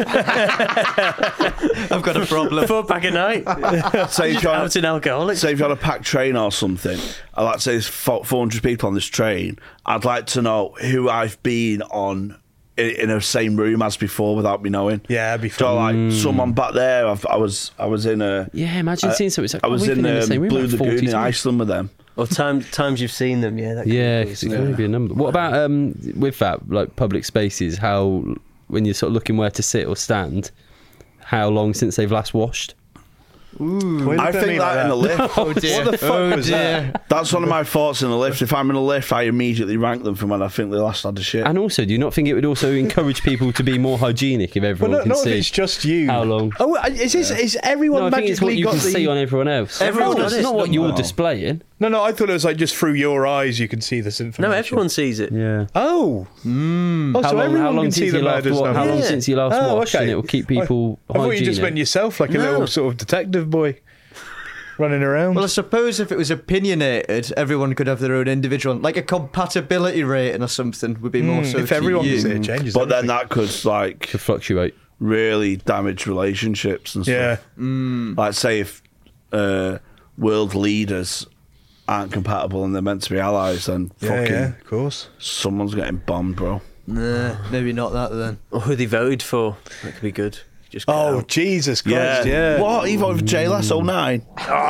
I've got a problem. 4-pack a night. Say if Just you're out in alcoholic. Say if you're on a packed train or something, I'd like to say there's 400 people on this train. I'd like to know who I've been on in the same room as before without me knowing. Yeah, that'd be So fun. like someone back there. I was in a. Yeah, imagine seeing something. It's like, I was we've in been the same room Blue about 40 Lagoon in times. Iceland with them. Or times you've seen them, yeah. That could Yeah, be because cool, it can only be a number. What about with that, like public spaces? How when you're sort of looking where to sit or stand, how long since they've last washed? Ooh, I think that in the lift. Oh dear. What the fuck was that? That's one of my thoughts in the lift. If I'm in a lift, I immediately rank them from when I think they last had a shit. And also, do you not think it would also encourage people to be more hygienic if Well, everyone can not if see it's just you. how long? Oh, is everyone No, I think it's what magically you got can the? see on everyone else. Everyone not, does it. not what you're No. displaying. No, I thought it was like just through your eyes you can see this information. No, everyone sees it. Yeah. Oh. Oh, How so long, everyone how long can see since the you last murders wa- How now. long Yeah. since you last Oh, washed? okay. And it will keep people I thought you just hygienic. meant yourself like a No. little sort of detective boy running around. Well, I suppose if it was opinionated, everyone could have their own individual, like a compatibility rating or something would be more so. if to everyone you. can see it, it changes. But then everything. that could like to fluctuate. really damage relationships and Yeah. stuff. Like say if world leaders aren't compatible and they're meant to be allies, then fucking of course. someone's getting bombed, bro. Nah, maybe not that then. Or who they voted for. That could be good. Just get Oh, out. Jesus Christ, yeah. What? He voted for JLS 09.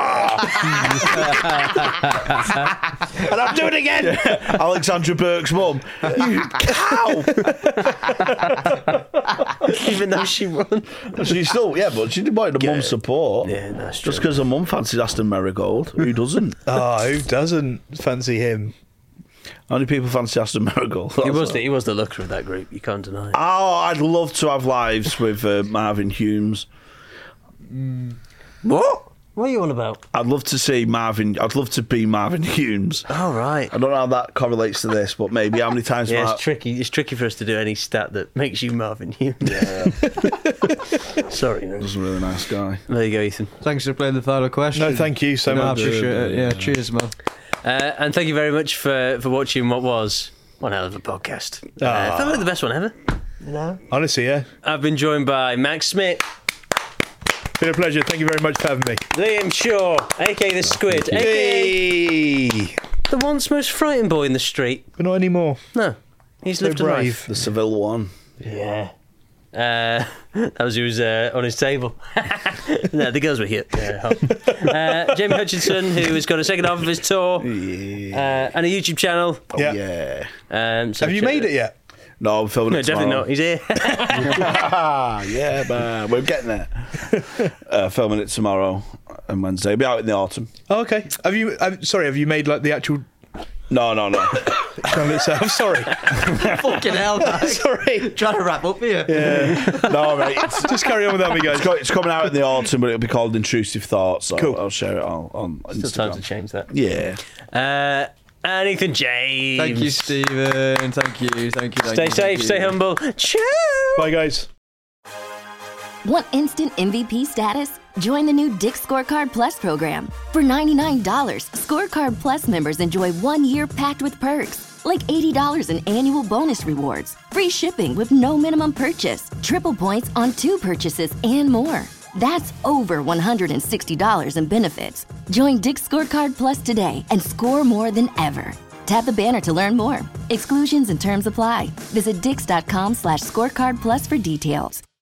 And I'm doing it again! Alexandra Burke's mum. You cow! Even though she won. She still, yeah, but she did buy the mum's support. Yeah, that's true. Just because her mum fancies Aston Marigold. Who doesn't? Oh, who doesn't fancy him? How many people fancy Aston Marigold? He was the looker of that group. You can't deny it. Oh, I'd love to have lives with Marvin Humes. What? What are you on about? I'd love to see Marvin. I'd love to be Marvin Humes. Oh, right. I don't know how that correlates to this, but maybe how many times. Yeah, it's tricky. It's tricky for us to do any stat that makes you Marvin Humes. Yeah, Sorry, no. he's a really nice guy. There you go, Ethan. Thanks for playing the final question. No, thank you so No, I much. appreciate it. Yeah, cheers, man. And thank you very much for watching what was one hell of a podcast. Felt like the best one ever. Honestly, yeah. I've been joined by Max Smith, Been a pleasure. Thank you very much for having me. Liam Shaw, aka the Squid, aka Hey! the once most frightened boy in the street. But not anymore. No, he's So lived a brave. life. The Seville one. Yeah. That was who was on his table. No, the girls were here. Jamie Hutchinson, who has got a second half of his tour and a YouTube channel. Yeah. So Have you check made it yet? No, I'm filming No, it definitely tomorrow. not. He's here. Yeah, man. We're getting there. Filming it tomorrow and Wednesday. It'll be out in the autumn. Oh, okay. Have you? Have you made like the actual No. channel itself? Sorry. Fucking hell, guys. Sorry. Trying to wrap up here. No, mate. Just carry on without me, guys. It's coming out in the autumn, but it'll be called Intrusive Thoughts. So Cool. I'll share it on Still time to Instagram. change that. Yeah. And Ethan James. Thank you, Stephen. Thank you. Stay safe, stay humble. Cheers. Bye, guys. Want instant MVP status? Join the new Dick's Scorecard Plus program. For $99, Scorecard Plus members enjoy 1 year packed with perks, like $80 in annual bonus rewards, free shipping with no minimum purchase, triple points on 2 purchases, and more. That's over $160 in benefits. Join Dick's Scorecard Plus today and score more than ever. Tap the banner to learn more. Exclusions and terms apply. Visit dix.com/scorecard plus for details.